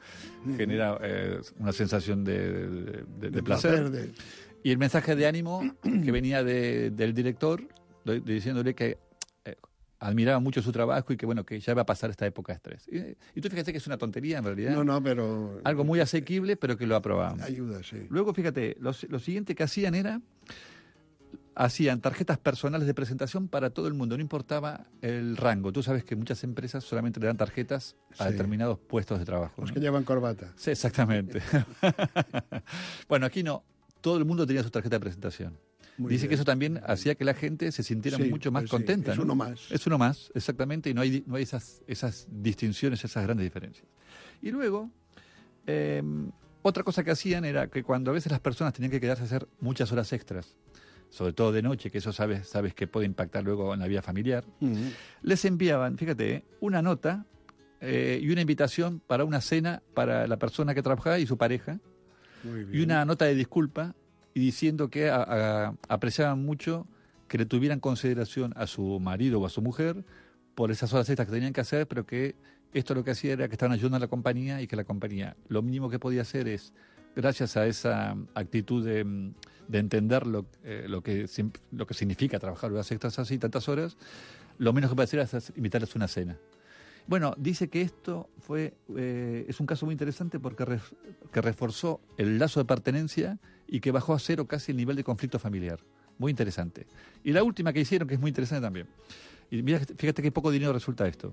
una sensación de placer. Y el mensaje de ánimo que venía del director, diciéndole que admiraba mucho su trabajo y que, bueno, que ya va a pasar esta época de estrés. Y tú fíjate que es una tontería, en realidad. No, pero... Algo muy asequible, pero que lo aprobaban. Ayuda, sí. Luego, fíjate, lo siguiente que hacían era... Hacían tarjetas personales de presentación para todo el mundo, no importaba el rango. Tú sabes que muchas empresas solamente le dan tarjetas a determinados puestos de trabajo. Los ¿no? que llevan corbata. Sí, exactamente. Bueno, aquí no, todo el mundo tenía su tarjeta de presentación. Dice que eso también hacía que la gente se sintiera mucho más contenta. Es ¿no? uno más. Es uno más, exactamente, y no hay esas distinciones, esas grandes diferencias. Y luego, otra cosa que hacían era que cuando a veces las personas tenían que quedarse a hacer muchas horas extras, sobre todo de noche, que eso sabes que puede impactar luego en la vida familiar, les enviaban, fíjate, una nota y una invitación para una cena para la persona que trabajaba y su pareja, y una nota de disculpa, y diciendo que apreciaban mucho que le tuvieran consideración a su marido o a su mujer por esas horas extras que tenían que hacer, pero que esto lo que hacía era que estaban ayudando a la compañía, y que la compañía lo mínimo que podía hacer es, gracias a esa actitud de entender lo que significa trabajar horas extras así, tantas horas, lo menos que puede hacer es invitarles a una cena. Bueno, dice que esto es un caso muy interesante porque que reforzó el lazo de pertenencia y que bajó a cero casi el nivel de conflicto familiar. Muy interesante. Y la última que hicieron, que es muy interesante también. Y mira, fíjate qué poco dinero resulta esto.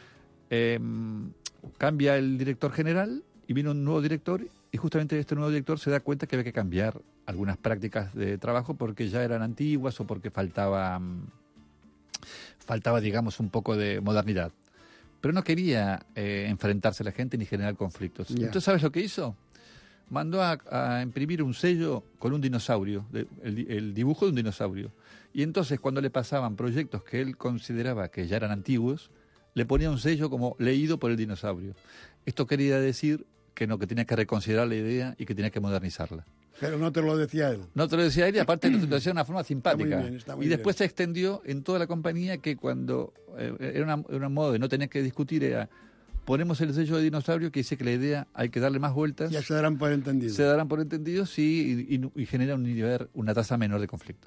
Cambia el director general y viene un nuevo director, y justamente este nuevo director se da cuenta que había que cambiar algunas prácticas de trabajo porque ya eran antiguas o porque faltaba, digamos, un poco de modernidad. Pero no quería enfrentarse a la gente ni generar conflictos. Yeah. Entonces, ¿sabes lo que hizo? Mandó a imprimir un sello con un dinosaurio, el dibujo de un dinosaurio. Y entonces, cuando le pasaban proyectos que él consideraba que ya eran antiguos, le ponía un sello como leído por el dinosaurio. Esto quería decir que tenía que reconsiderar la idea y que tenía que modernizarla. Pero no te lo decía él. No te lo decía él, y aparte lo decía de una forma simpática. Está muy y después bien. Se extendió en toda la compañía que cuando era un modo de no tener que discutir, era ponemos el sello de dinosaurio que dice que la idea hay que darle más vueltas. Ya se darán por entendidos. Se darán por entendidos, sí, y genera una tasa menor de conflicto.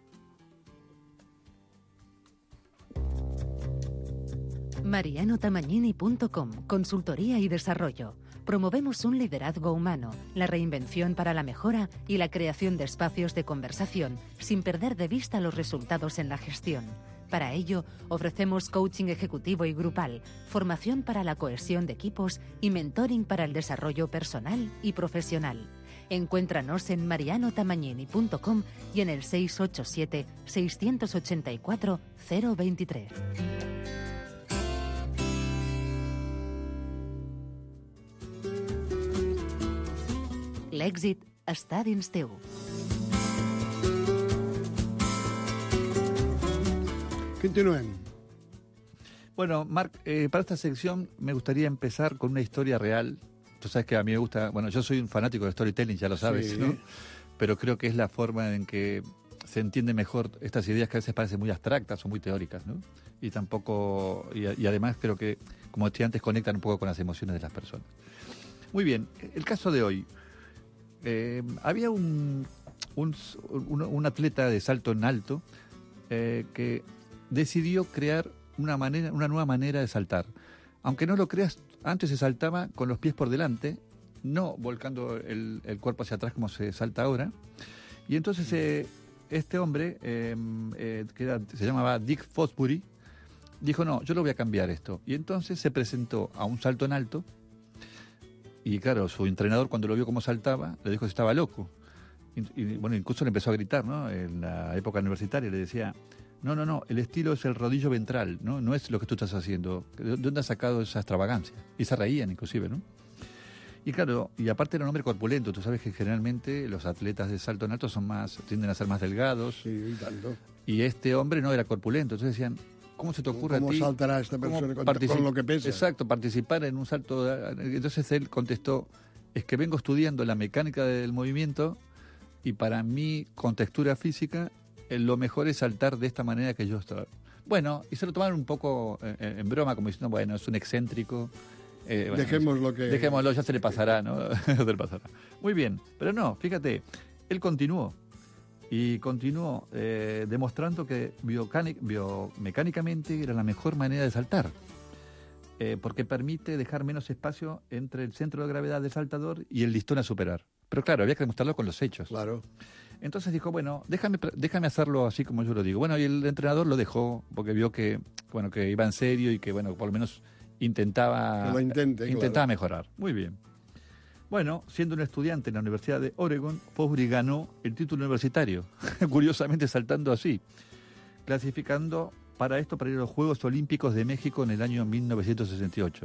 marianotamagnini.com, consultoría y desarrollo. Promovemos un liderazgo humano, la reinvención para la mejora y la creación de espacios de conversación sin perder de vista los resultados en la gestión. Para ello, ofrecemos coaching ejecutivo y grupal, formación para la cohesión de equipos y mentoring para el desarrollo personal y profesional. Encuéntranos en marianotamagnini.com y en el 687-684-023. L'èxit està dins teu. Continuem. Bueno, Marc, para esta sección me gustaría empezar con una historia real. Tú sabes que a mí me gusta, bueno, yo soy un fanático de storytelling, ya lo sabes, sí, ¿no? Pero creo que es la forma en que se entiende mejor estas ideas que a veces parecen muy abstractas o muy teóricas, ¿no? Y tampoco, y además creo que, como decía antes, conectan un poco con las emociones de las personas. Muy bien, el caso de hoy. Había un atleta de salto en alto que decidió crear una nueva manera de saltar. Aunque no lo creas, antes se saltaba con los pies por delante, no volcando el cuerpo hacia atrás como se salta ahora. Y entonces este hombre, se llamaba Dick Fosbury, dijo, no, yo lo voy a cambiar esto. Y entonces se presentó a un salto en alto. Y claro, su entrenador cuando lo vio cómo saltaba, le dijo que estaba loco. Y bueno, incluso le empezó a gritar, ¿no? En la época universitaria le decía, no, el estilo es el rodillo ventral, no es lo que tú estás haciendo. ¿De dónde has sacado esa extravagancia? Y se reían inclusive, ¿no? Y claro, y aparte era un hombre corpulento. Tú sabes que generalmente los atletas de salto en alto tienden a ser más delgados. Sí, y tanto. Y este hombre no era corpulento. Entonces decían, ¿cómo se te ocurre a ti? ¿Cómo saltará esta persona con lo que pesa? Exacto, participar en un salto. Entonces él contestó, es que vengo estudiando la mecánica del movimiento y para mí, con textura física, lo mejor es saltar de esta manera que yo estoy. Bueno, y se lo tomaron un poco en broma, como diciendo, bueno, es un excéntrico. Bueno, dejémoslo, ya se le pasará, ¿no? Se le pasará. Muy bien, pero no, fíjate, él continuó. Y continuó demostrando que biomecánicamente era la mejor manera de saltar, porque permite dejar menos espacio entre el centro de gravedad del saltador y el listón a superar. Pero claro, había que demostrarlo con los hechos. Claro. Entonces dijo, bueno, déjame hacerlo así como yo lo digo. Bueno, y el entrenador lo dejó porque vio que iba en serio y que, bueno, por lo menos intentaba mejorar. Muy bien. Bueno, siendo un estudiante en la Universidad de Oregon, Fosbury ganó el título universitario, curiosamente saltando así, clasificando para ir a los Juegos Olímpicos de México en el año 1968.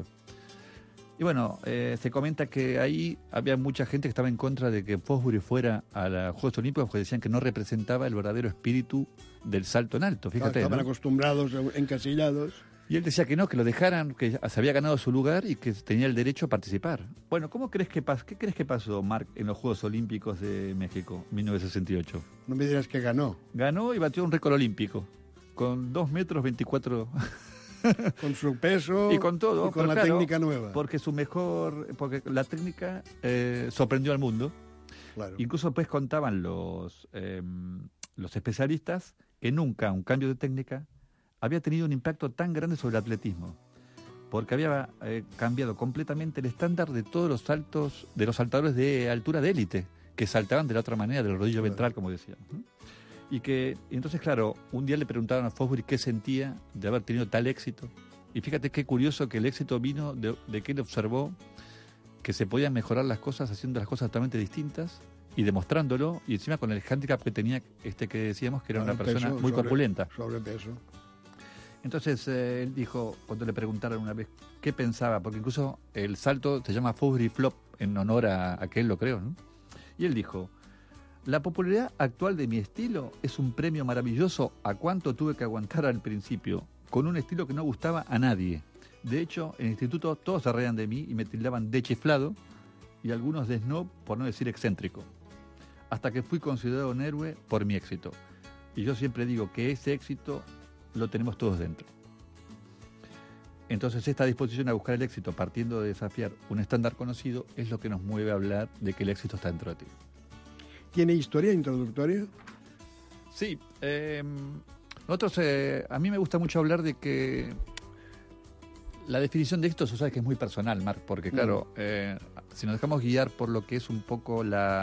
Y bueno, se comenta que ahí había mucha gente que estaba en contra de que Fosbury fuera a los Juegos Olímpicos porque decían que no representaba el verdadero espíritu del salto en alto, fíjate. Estaban ¿no? acostumbrados, encasillados. Y él decía que no, que lo dejaran, que se había ganado su lugar y que tenía el derecho a participar. Bueno, ¿qué crees que pasó, Marc, en los Juegos Olímpicos de México, 1968? No me dirás que ganó. Ganó y batió un récord olímpico, con 2 metros 24... Con su peso y con todo, y con la técnica nueva. Porque la técnica sorprendió al mundo. Claro. Incluso pues contaban los especialistas que nunca un cambio de técnica había tenido un impacto tan grande sobre el atletismo, porque había cambiado completamente el estándar de todos los saltos de los saltadores de altura de élite, que saltaban de la otra manera, del rodillo ventral, como decían, ¿no? Y que, entonces, claro, un día le preguntaron a Fosbury qué sentía de haber tenido tal éxito. Y fíjate qué curioso que el éxito vino de que él observó que se podían mejorar las cosas haciendo las cosas totalmente distintas y demostrándolo, y encima con el hándicap que tenía que decíamos que era una persona muy corpulenta. Sobrepeso. Entonces él dijo, cuando le preguntaron una vez qué pensaba, porque incluso el salto se llama Fosbury Flop en honor a que él lo creó, ¿no? Y él dijo: la popularidad actual de mi estilo es un premio maravilloso a cuánto tuve que aguantar al principio, con un estilo que no gustaba a nadie. De hecho, en el instituto todos se reían de mí y me tildaban de chiflado y algunos de snob, por no decir excéntrico. Hasta que fui considerado un héroe por mi éxito. Y yo siempre digo que ese éxito lo tenemos todos dentro. Entonces esta disposición a buscar el éxito partiendo de desafiar un estándar conocido es lo que nos mueve a hablar de que el éxito está dentro de ti. ¿Tiene historia introductoria? Sí, nosotros, a mí me gusta mucho hablar de que la definición de éxito, tú sabes que es muy personal, Marc, porque claro, si nos dejamos guiar por lo que es un poco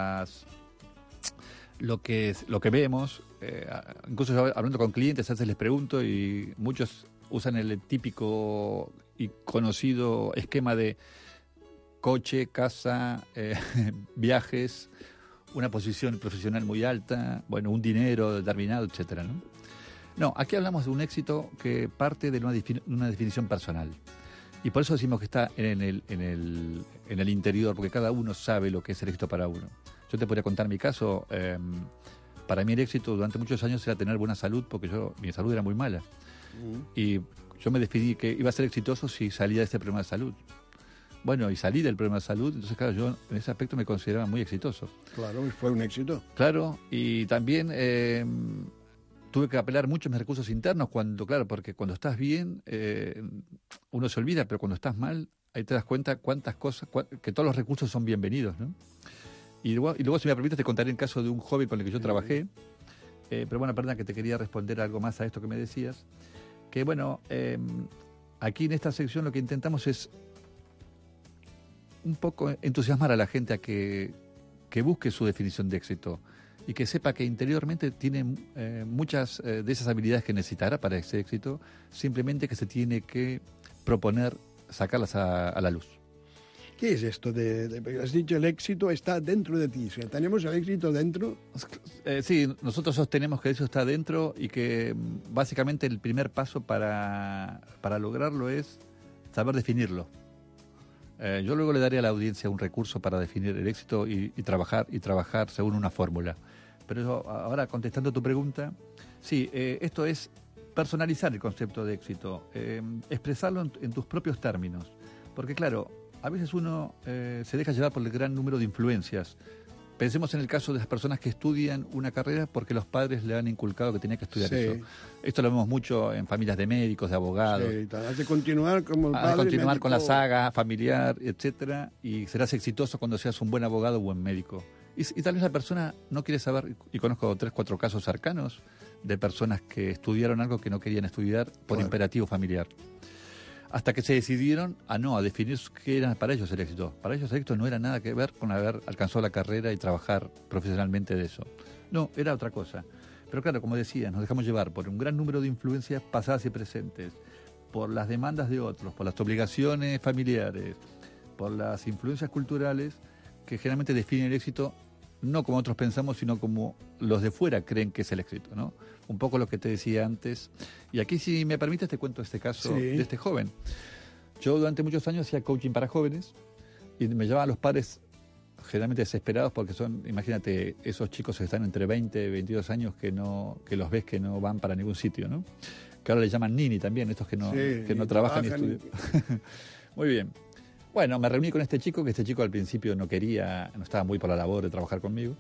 lo que vemos, incluso yo, hablando con clientes, a veces les pregunto y muchos usan el típico y conocido esquema de coche, casa, viajes, una posición profesional muy alta, bueno, un dinero determinado, etcétera, ¿no? No, aquí hablamos de un éxito que parte de una definición personal. Y por eso decimos que está en el interior, porque cada uno sabe lo que es el éxito para uno. Yo te podría contar mi caso. Para mí el éxito durante muchos años era tener buena salud, porque mi salud era muy mala. Y yo me definí que iba a ser exitoso si salía de este problema de salud. Bueno, y salí del problema de salud, entonces claro, yo en ese aspecto me consideraba muy exitoso. Claro, fue un éxito. Claro, y también tuve que apelar mucho a mis recursos internos, porque cuando estás bien, uno se olvida, pero cuando estás mal, ahí te das cuenta cuántas cosas, que todos los recursos son bienvenidos, ¿no? Y luego, si me permites, te contaré el caso de un joven con el que yo trabajé. Pero bueno, perdón, que te quería responder algo más a esto que me decías. Que bueno, aquí en esta sección lo que intentamos es un poco entusiasmar a la gente a que busque su definición de éxito y que sepa que interiormente tiene muchas de esas habilidades que necesitará para ese éxito, simplemente que se tiene que proponer sacarlas a la luz. ¿Qué es esto has dicho el éxito está dentro de ti? O sea, ¿tenemos el éxito dentro? Sí, nosotros sostenemos que eso está dentro y que básicamente el primer paso para lograrlo es saber definirlo. Yo luego le daré a la audiencia un recurso para definir el éxito y trabajar según una fórmula. Pero ahora, contestando tu pregunta, sí, esto es personalizar el concepto de éxito, expresarlo en tus propios términos. Porque claro, a veces uno se deja llevar por el gran número de influencias. Pensemos en el caso de las personas que estudian una carrera porque los padres le han inculcado que tenía que estudiar eso. Esto lo vemos mucho en familias de médicos, de abogados. Sí, has de continuar como el padre. Has de continuar médico. con la saga familiar, etcétera, y serás exitoso cuando seas un buen abogado o buen médico. Y tal vez la persona no quiere saber, y conozco 3, 4 casos cercanos de personas que estudiaron algo que no querían estudiar por imperativo familiar. Hasta que se decidieron a definir qué era para ellos el éxito. Para ellos el éxito no era nada que ver con haber alcanzado la carrera y trabajar profesionalmente de eso. No, era otra cosa. Pero claro, como decía, nos dejamos llevar por un gran número de influencias pasadas y presentes, por las demandas de otros, por las obligaciones familiares, por las influencias culturales que generalmente definen el éxito no como otros pensamos, sino como los de fuera creen que es el éxito, ¿no? Un poco lo que te decía antes. Y aquí, si me permites, te cuento este caso de este joven. Yo durante muchos años hacía coaching para jóvenes y me llevaban los padres generalmente desesperados porque son, imagínate, esos chicos que están entre 20 y 22 años que los ves que no van para ningún sitio, ¿no? Que ahora le llaman nini también, estos que no trabajan ni estudian. Muy bien. Bueno, me reuní con este chico, que este chico al principio no estaba muy por la labor de trabajar conmigo.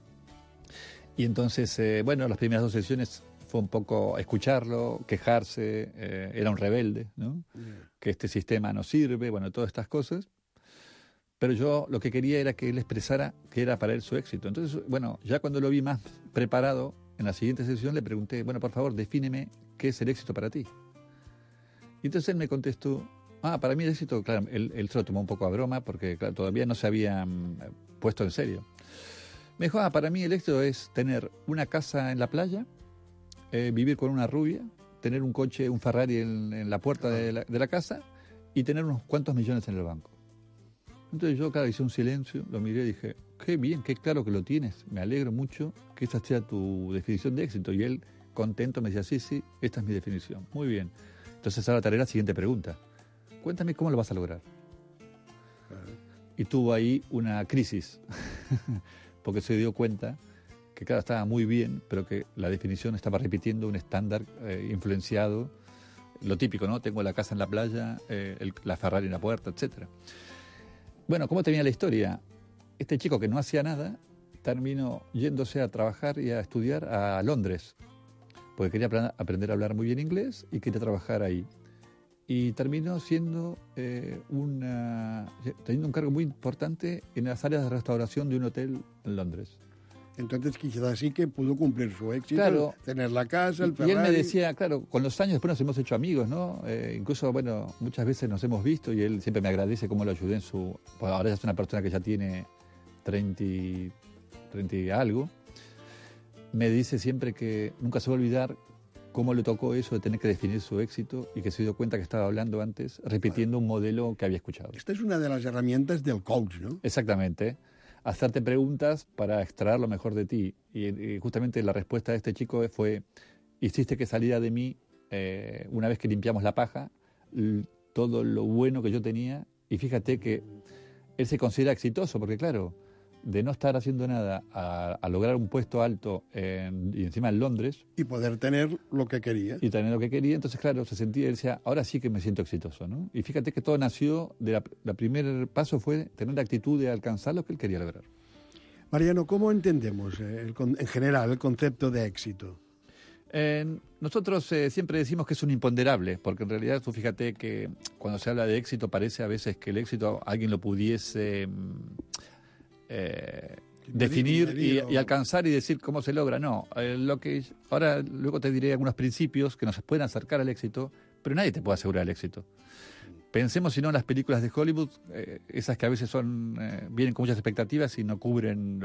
Y entonces, las primeras 2 sesiones fue un poco escucharlo, quejarse, era un rebelde, ¿no? Que este sistema no sirve, bueno, todas estas cosas. pero yo lo que quería era que él expresara que era para él su éxito. Entonces, bueno, ya cuando lo vi más preparado, en la siguiente sesión le pregunté, bueno, por favor, defíneme qué es el éxito para ti. Y entonces él me contestó, para mí el éxito, claro, él se lo tomó un poco a broma porque claro, todavía no se había puesto en serio. Me dijo, para mí el éxito es tener una casa en la playa, vivir con una rubia, tener un coche, un Ferrari en la puerta de la casa y tener unos cuantos millones en el banco. Entonces yo, claro, hice un silencio, lo miré y dije, qué bien, qué claro que lo tienes, me alegro mucho que esta sea tu definición de éxito. Y él, contento, me decía, sí, esta es mi definición. Muy bien. Entonces ahora te haré la siguiente pregunta. Cuéntame cómo lo vas a lograr. Y tuvo ahí una crisis, porque se dio cuenta que, claro, estaba muy bien, pero que la definición estaba repitiendo un estándar influenciado, lo típico, ¿no? Tengo la casa en la playa, la Ferrari en la puerta, etcétera. Bueno, ¿cómo termina la historia? Este chico que no hacía nada terminó yéndose a trabajar y a estudiar a Londres, porque quería aprender a hablar muy bien inglés y quería trabajar ahí. Y terminó siendo teniendo un cargo muy importante en las áreas de restauración de un hotel en Londres. Entonces quizás así que pudo cumplir su éxito, claro, tener la casa, el Ferrari. Y él me decía, claro, con los años después nos hemos hecho amigos, ¿no? Incluso, bueno, muchas veces nos hemos visto y él siempre me agradece cómo lo ayudé en su... Pues ahora ya es una persona que ya tiene 30 y algo. Me dice siempre que nunca se va a olvidar cómo le tocó eso de tener que definir su éxito y que se dio cuenta que estaba hablando antes, repitiendo un modelo que había escuchado. Esta es una de las herramientas del coach, ¿no? Exactamente. Hacerte preguntas para extraer lo mejor de ti. Y justamente la respuesta de este chico fue, hiciste que saliera de mí, una vez que limpiamos la paja, todo lo bueno que yo tenía. Y fíjate que él se considera exitoso, porque claro, de no estar haciendo nada a lograr un puesto alto y encima en Londres. Y poder tener lo que quería. Y tener lo que quería, entonces claro, se sentía, él decía, ahora sí que me siento exitoso, ¿no? Y fíjate que todo nació, la primer paso fue tener la actitud de alcanzar lo que él quería lograr. Mariano, ¿cómo entendemos en general el concepto de éxito? Nosotros siempre decimos que es un imponderable, porque en realidad tú fíjate que cuando se habla de éxito parece a veces que el éxito alguien lo pudiese... definir y alcanzar y decir cómo se logra. No, ahora luego te diré algunos principios que nos pueden acercar al éxito, pero nadie te puede asegurar el éxito. Pensemos si no en las películas de Hollywood, esas que a veces vienen con muchas expectativas y no cubren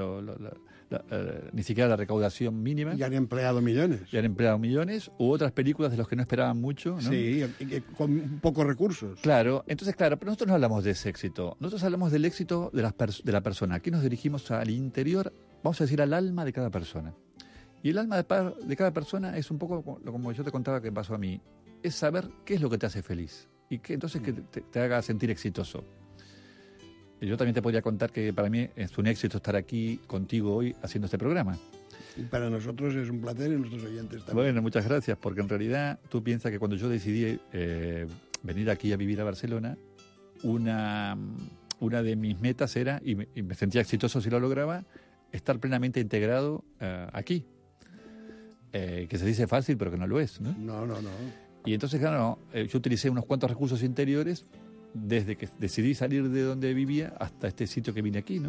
ni siquiera la recaudación mínima. Y han empleado millones. U otras películas de los que no esperaban mucho, ¿no? Sí, con pocos recursos. Claro, entonces claro, pero nosotros no hablamos de ese éxito. Nosotros hablamos del éxito de la persona. Aquí nos dirigimos al interior, vamos a decir al alma de cada persona. Y el alma de cada persona es un poco como yo te contaba que pasó a mí. Es saber qué es lo que te hace feliz. Y que entonces que te haga sentir exitoso. Y yo también te podría contar que para mí es un éxito estar aquí contigo hoy haciendo este programa. Y para nosotros es un placer y nuestros oyentes también. Bueno, muchas gracias, porque en realidad tú piensas que cuando yo decidí venir aquí a vivir a Barcelona, una de mis metas era, y me sentía exitoso si lo lograba, estar plenamente integrado aquí. Que se dice fácil, pero que no lo es, ¿no? No. Y entonces, claro, yo utilicé unos cuantos recursos interiores desde que decidí salir de donde vivía hasta este sitio que vine aquí, ¿no?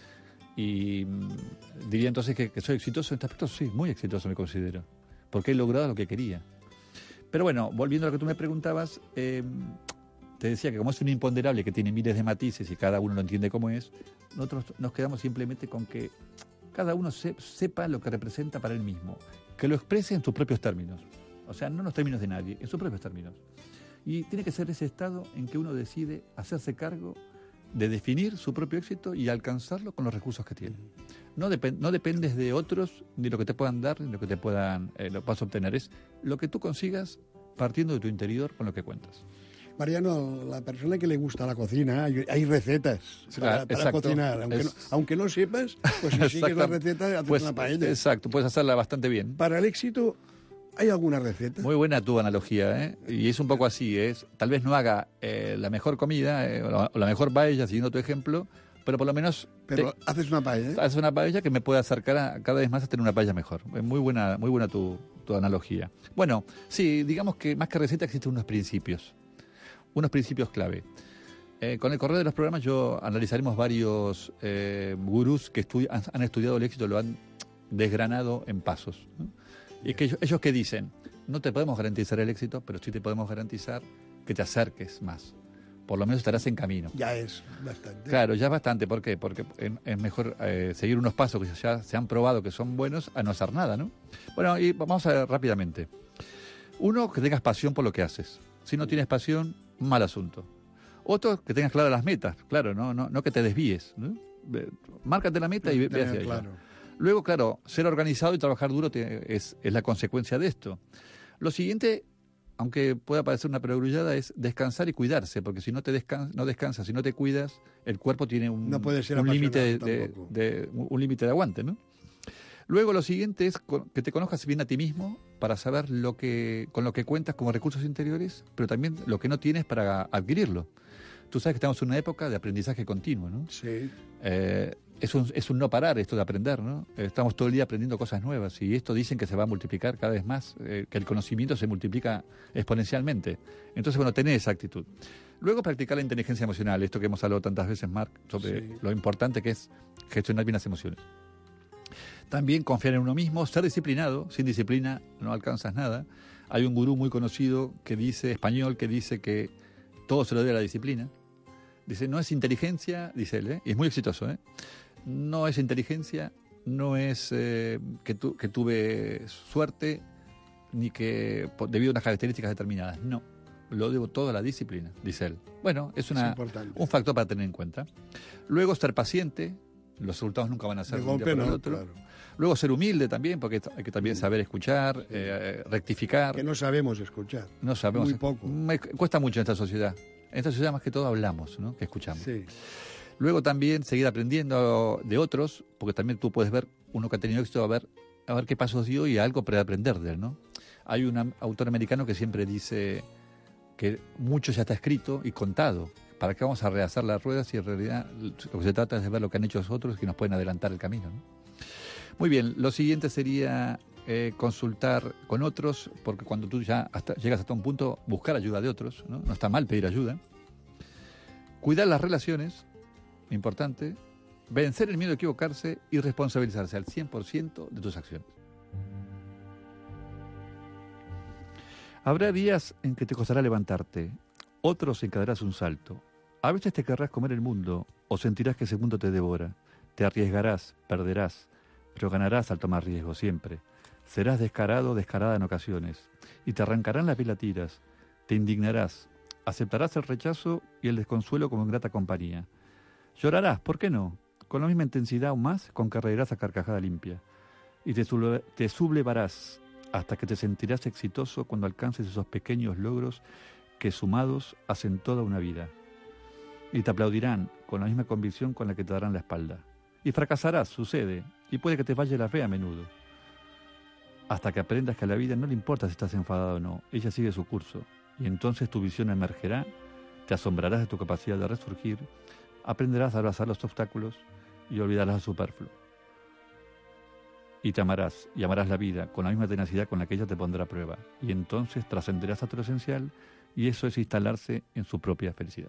Y diría entonces que soy exitoso en este aspecto. Sí, muy exitoso me considero, porque he logrado lo que quería. Pero bueno, volviendo a lo que tú me preguntabas, te decía que como es un imponderable que tiene miles de matices y cada uno lo entiende como es, nosotros nos quedamos simplemente con que cada uno sepa lo que representa para él mismo, que lo exprese en sus propios términos. O sea, no en los términos de nadie, en sus propios términos. Y tiene que ser ese estado en que uno decide hacerse cargo de definir su propio éxito y alcanzarlo con los recursos que tiene. No dependes de otros, ni lo que te puedan dar, ni lo que te lo puedas obtener. Es lo que tú consigas partiendo de tu interior con lo que cuentas. Mariano, la persona que le gusta la cocina, hay recetas para cocinar. Aunque no sepas, pues si sigues la receta, haces una paella. Exacto, puedes hacerla bastante bien. Para el éxito, ¿hay alguna receta? Muy buena tu analogía, ¿eh? Y es un poco así, tal vez no haga la mejor comida o la mejor paella, siguiendo tu ejemplo, pero por lo menos... Pero haces una paella. Haces una paella que me puede acercar cada vez más a tener una paella mejor. Es muy buena tu analogía. Bueno, sí, digamos que más que receta existen unos principios clave. Con el correo de los programas yo analizaremos varios gurús que han estudiado el éxito, lo han desgranado en pasos, ¿no? Y es que ellos que dicen, no te podemos garantizar el éxito, pero sí te podemos garantizar que te acerques más. Por lo menos estarás en camino. Ya es bastante. Claro, ya es bastante. ¿Por qué? Porque es mejor seguir unos pasos que ya se han probado que son buenos a no hacer nada, ¿no? Bueno, y vamos a ver rápidamente. Uno, que tengas pasión por lo que haces. Si no tienes pasión, mal asunto. Otro, que tengas claras las metas. Claro, no que te desvíes, ¿no? Márcate la meta y ve hacia ella. Luego, claro, ser organizado y trabajar duro es la consecuencia de esto. Lo siguiente, aunque pueda parecer una perogrullada, es descansar y cuidarse, porque si no descansas, si no te cuidas, el cuerpo tiene un límite de aguante, ¿no? Luego lo siguiente es que te conozcas bien a ti mismo para saber con lo que cuentas como recursos interiores, pero también lo que no tienes para adquirirlo. Tú sabes que estamos en una época de aprendizaje continuo, ¿no? Sí. Es un no parar esto de aprender, ¿no? Estamos todo el día aprendiendo cosas nuevas y esto dicen que se va a multiplicar cada vez más, que el conocimiento se multiplica exponencialmente. Entonces, bueno, tener esa actitud. Luego, practicar la inteligencia emocional, esto que hemos hablado tantas veces, Marc, sobre lo importante que es gestionar bien las emociones. También confiar en uno mismo, ser disciplinado. Sin disciplina no alcanzas nada. Hay un gurú muy conocido español que dice que todo se lo debe a la disciplina. Dice, no es inteligencia, dice él, y es muy exitoso, no es inteligencia, no es que tuve suerte, ni que debido a unas características determinadas. No, lo debo todo a la disciplina, dice él. Bueno, es un factor para tener en cuenta. Luego, ser paciente. Los resultados nunca van a ser de un día para el otro. Claro. Luego, ser humilde también, porque hay que también saber escuchar, rectificar. Que no sabemos escuchar. No sabemos. Muy poco. Cuesta mucho en esta sociedad. En esta sociedad más que todo hablamos, ¿no? Que escuchamos. Sí. Luego también seguir aprendiendo de otros, porque también tú puedes ver, uno que ha tenido éxito, a ver qué pasos dio y algo para aprender de él, ¿no? Hay un autor americano que siempre dice que mucho ya está escrito y contado. ¿Para qué vamos a rehacer las ruedas si en realidad lo que se trata es de ver lo que han hecho los otros que nos pueden adelantar el camino, ¿no? Muy bien, lo siguiente sería consultar con otros, porque cuando tú ya llegas hasta un punto, buscar ayuda de otros, ¿no? No está mal pedir ayuda. Cuidar las relaciones, importante. Vencer el miedo a equivocarse y responsabilizarse al 100% de tus acciones. Habrá días en que te costará levantarte, otros en que darás un salto. A veces te querrás comer el mundo o sentirás que ese mundo te devora. Te arriesgarás, perderás, pero ganarás al tomar riesgo siempre. Serás descarado o descarada en ocasiones y te arrancarán las piel a tiras. Te indignarás, aceptarás el rechazo y el desconsuelo como ingrata compañía. Llorarás, ¿por qué no? Con la misma intensidad o más con que reirás a carcajada limpia. Y te sublevarás hasta que te sentirás exitoso cuando alcances esos pequeños logros que sumados hacen toda una vida. Y te aplaudirán con la misma convicción con la que te darán la espalda. Y fracasarás, sucede, y puede que te falle la fe a menudo. Hasta que aprendas que a la vida no le importa si estás enfadado o no, ella sigue su curso. Y entonces tu visión emergerá, te asombrarás de tu capacidad de resurgir, aprenderás a abrazar los obstáculos y olvidarás lo superfluo. Y te amarás, y amarás la vida con la misma tenacidad con la que ella te pondrá a prueba. Y entonces trascenderás a tu esencial, y eso es instalarse en su propia felicidad.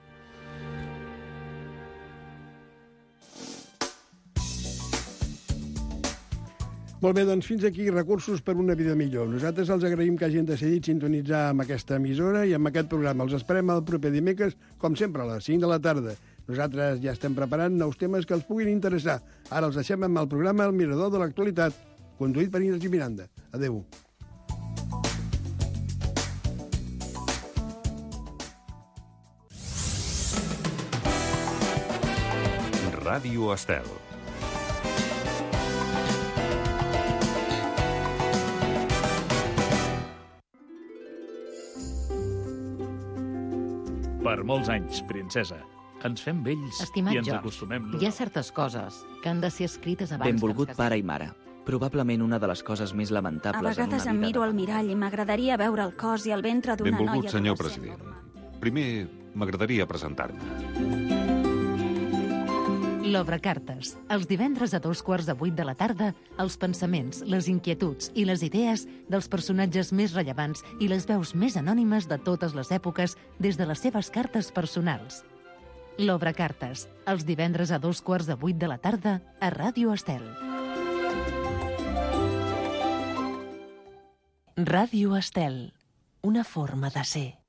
Molt bé, doncs fins aquí recursos per una vida millor. Nosaltres els agraïm que hagin decidit sintonitzar amb aquesta emissora i amb aquest programa. Els esperem el proper dimecres, com sempre, a les 5 de la tarda. Nosaltres ja estem preparant nous temes que els puguin interessar. Ara els deixem amb el programa El Mirador de l'Actualitat, conduït per Inés i Miranda. Adéu. Ràdio Estel. Per molts anys, princesa. Ens fem vells Estimat i ens George, acostumem. hi ha certes coses que han de ser escrites abans Benvolgut que ens casem. pare i mare. Probablement una de les coses més A lamentables en vegades una em vida miro de al mirall i m'agradaria veure el cos i el ventre d'una noia... Benvolgut, senyor adolescent president. normal. Primer, m'agradaria presentar-me. L'Obrecartes. Els divendres a 7:15 de la tarda, els pensaments, les inquietuds i les idees dels personatges més rellevants i les veus més anònimes de totes les èpoques des de les seves cartes personals. L'Obrecartes, els divendres a 7:15 de la tarda a Ràdio Estel. Ràdio Estel, una forma de ser.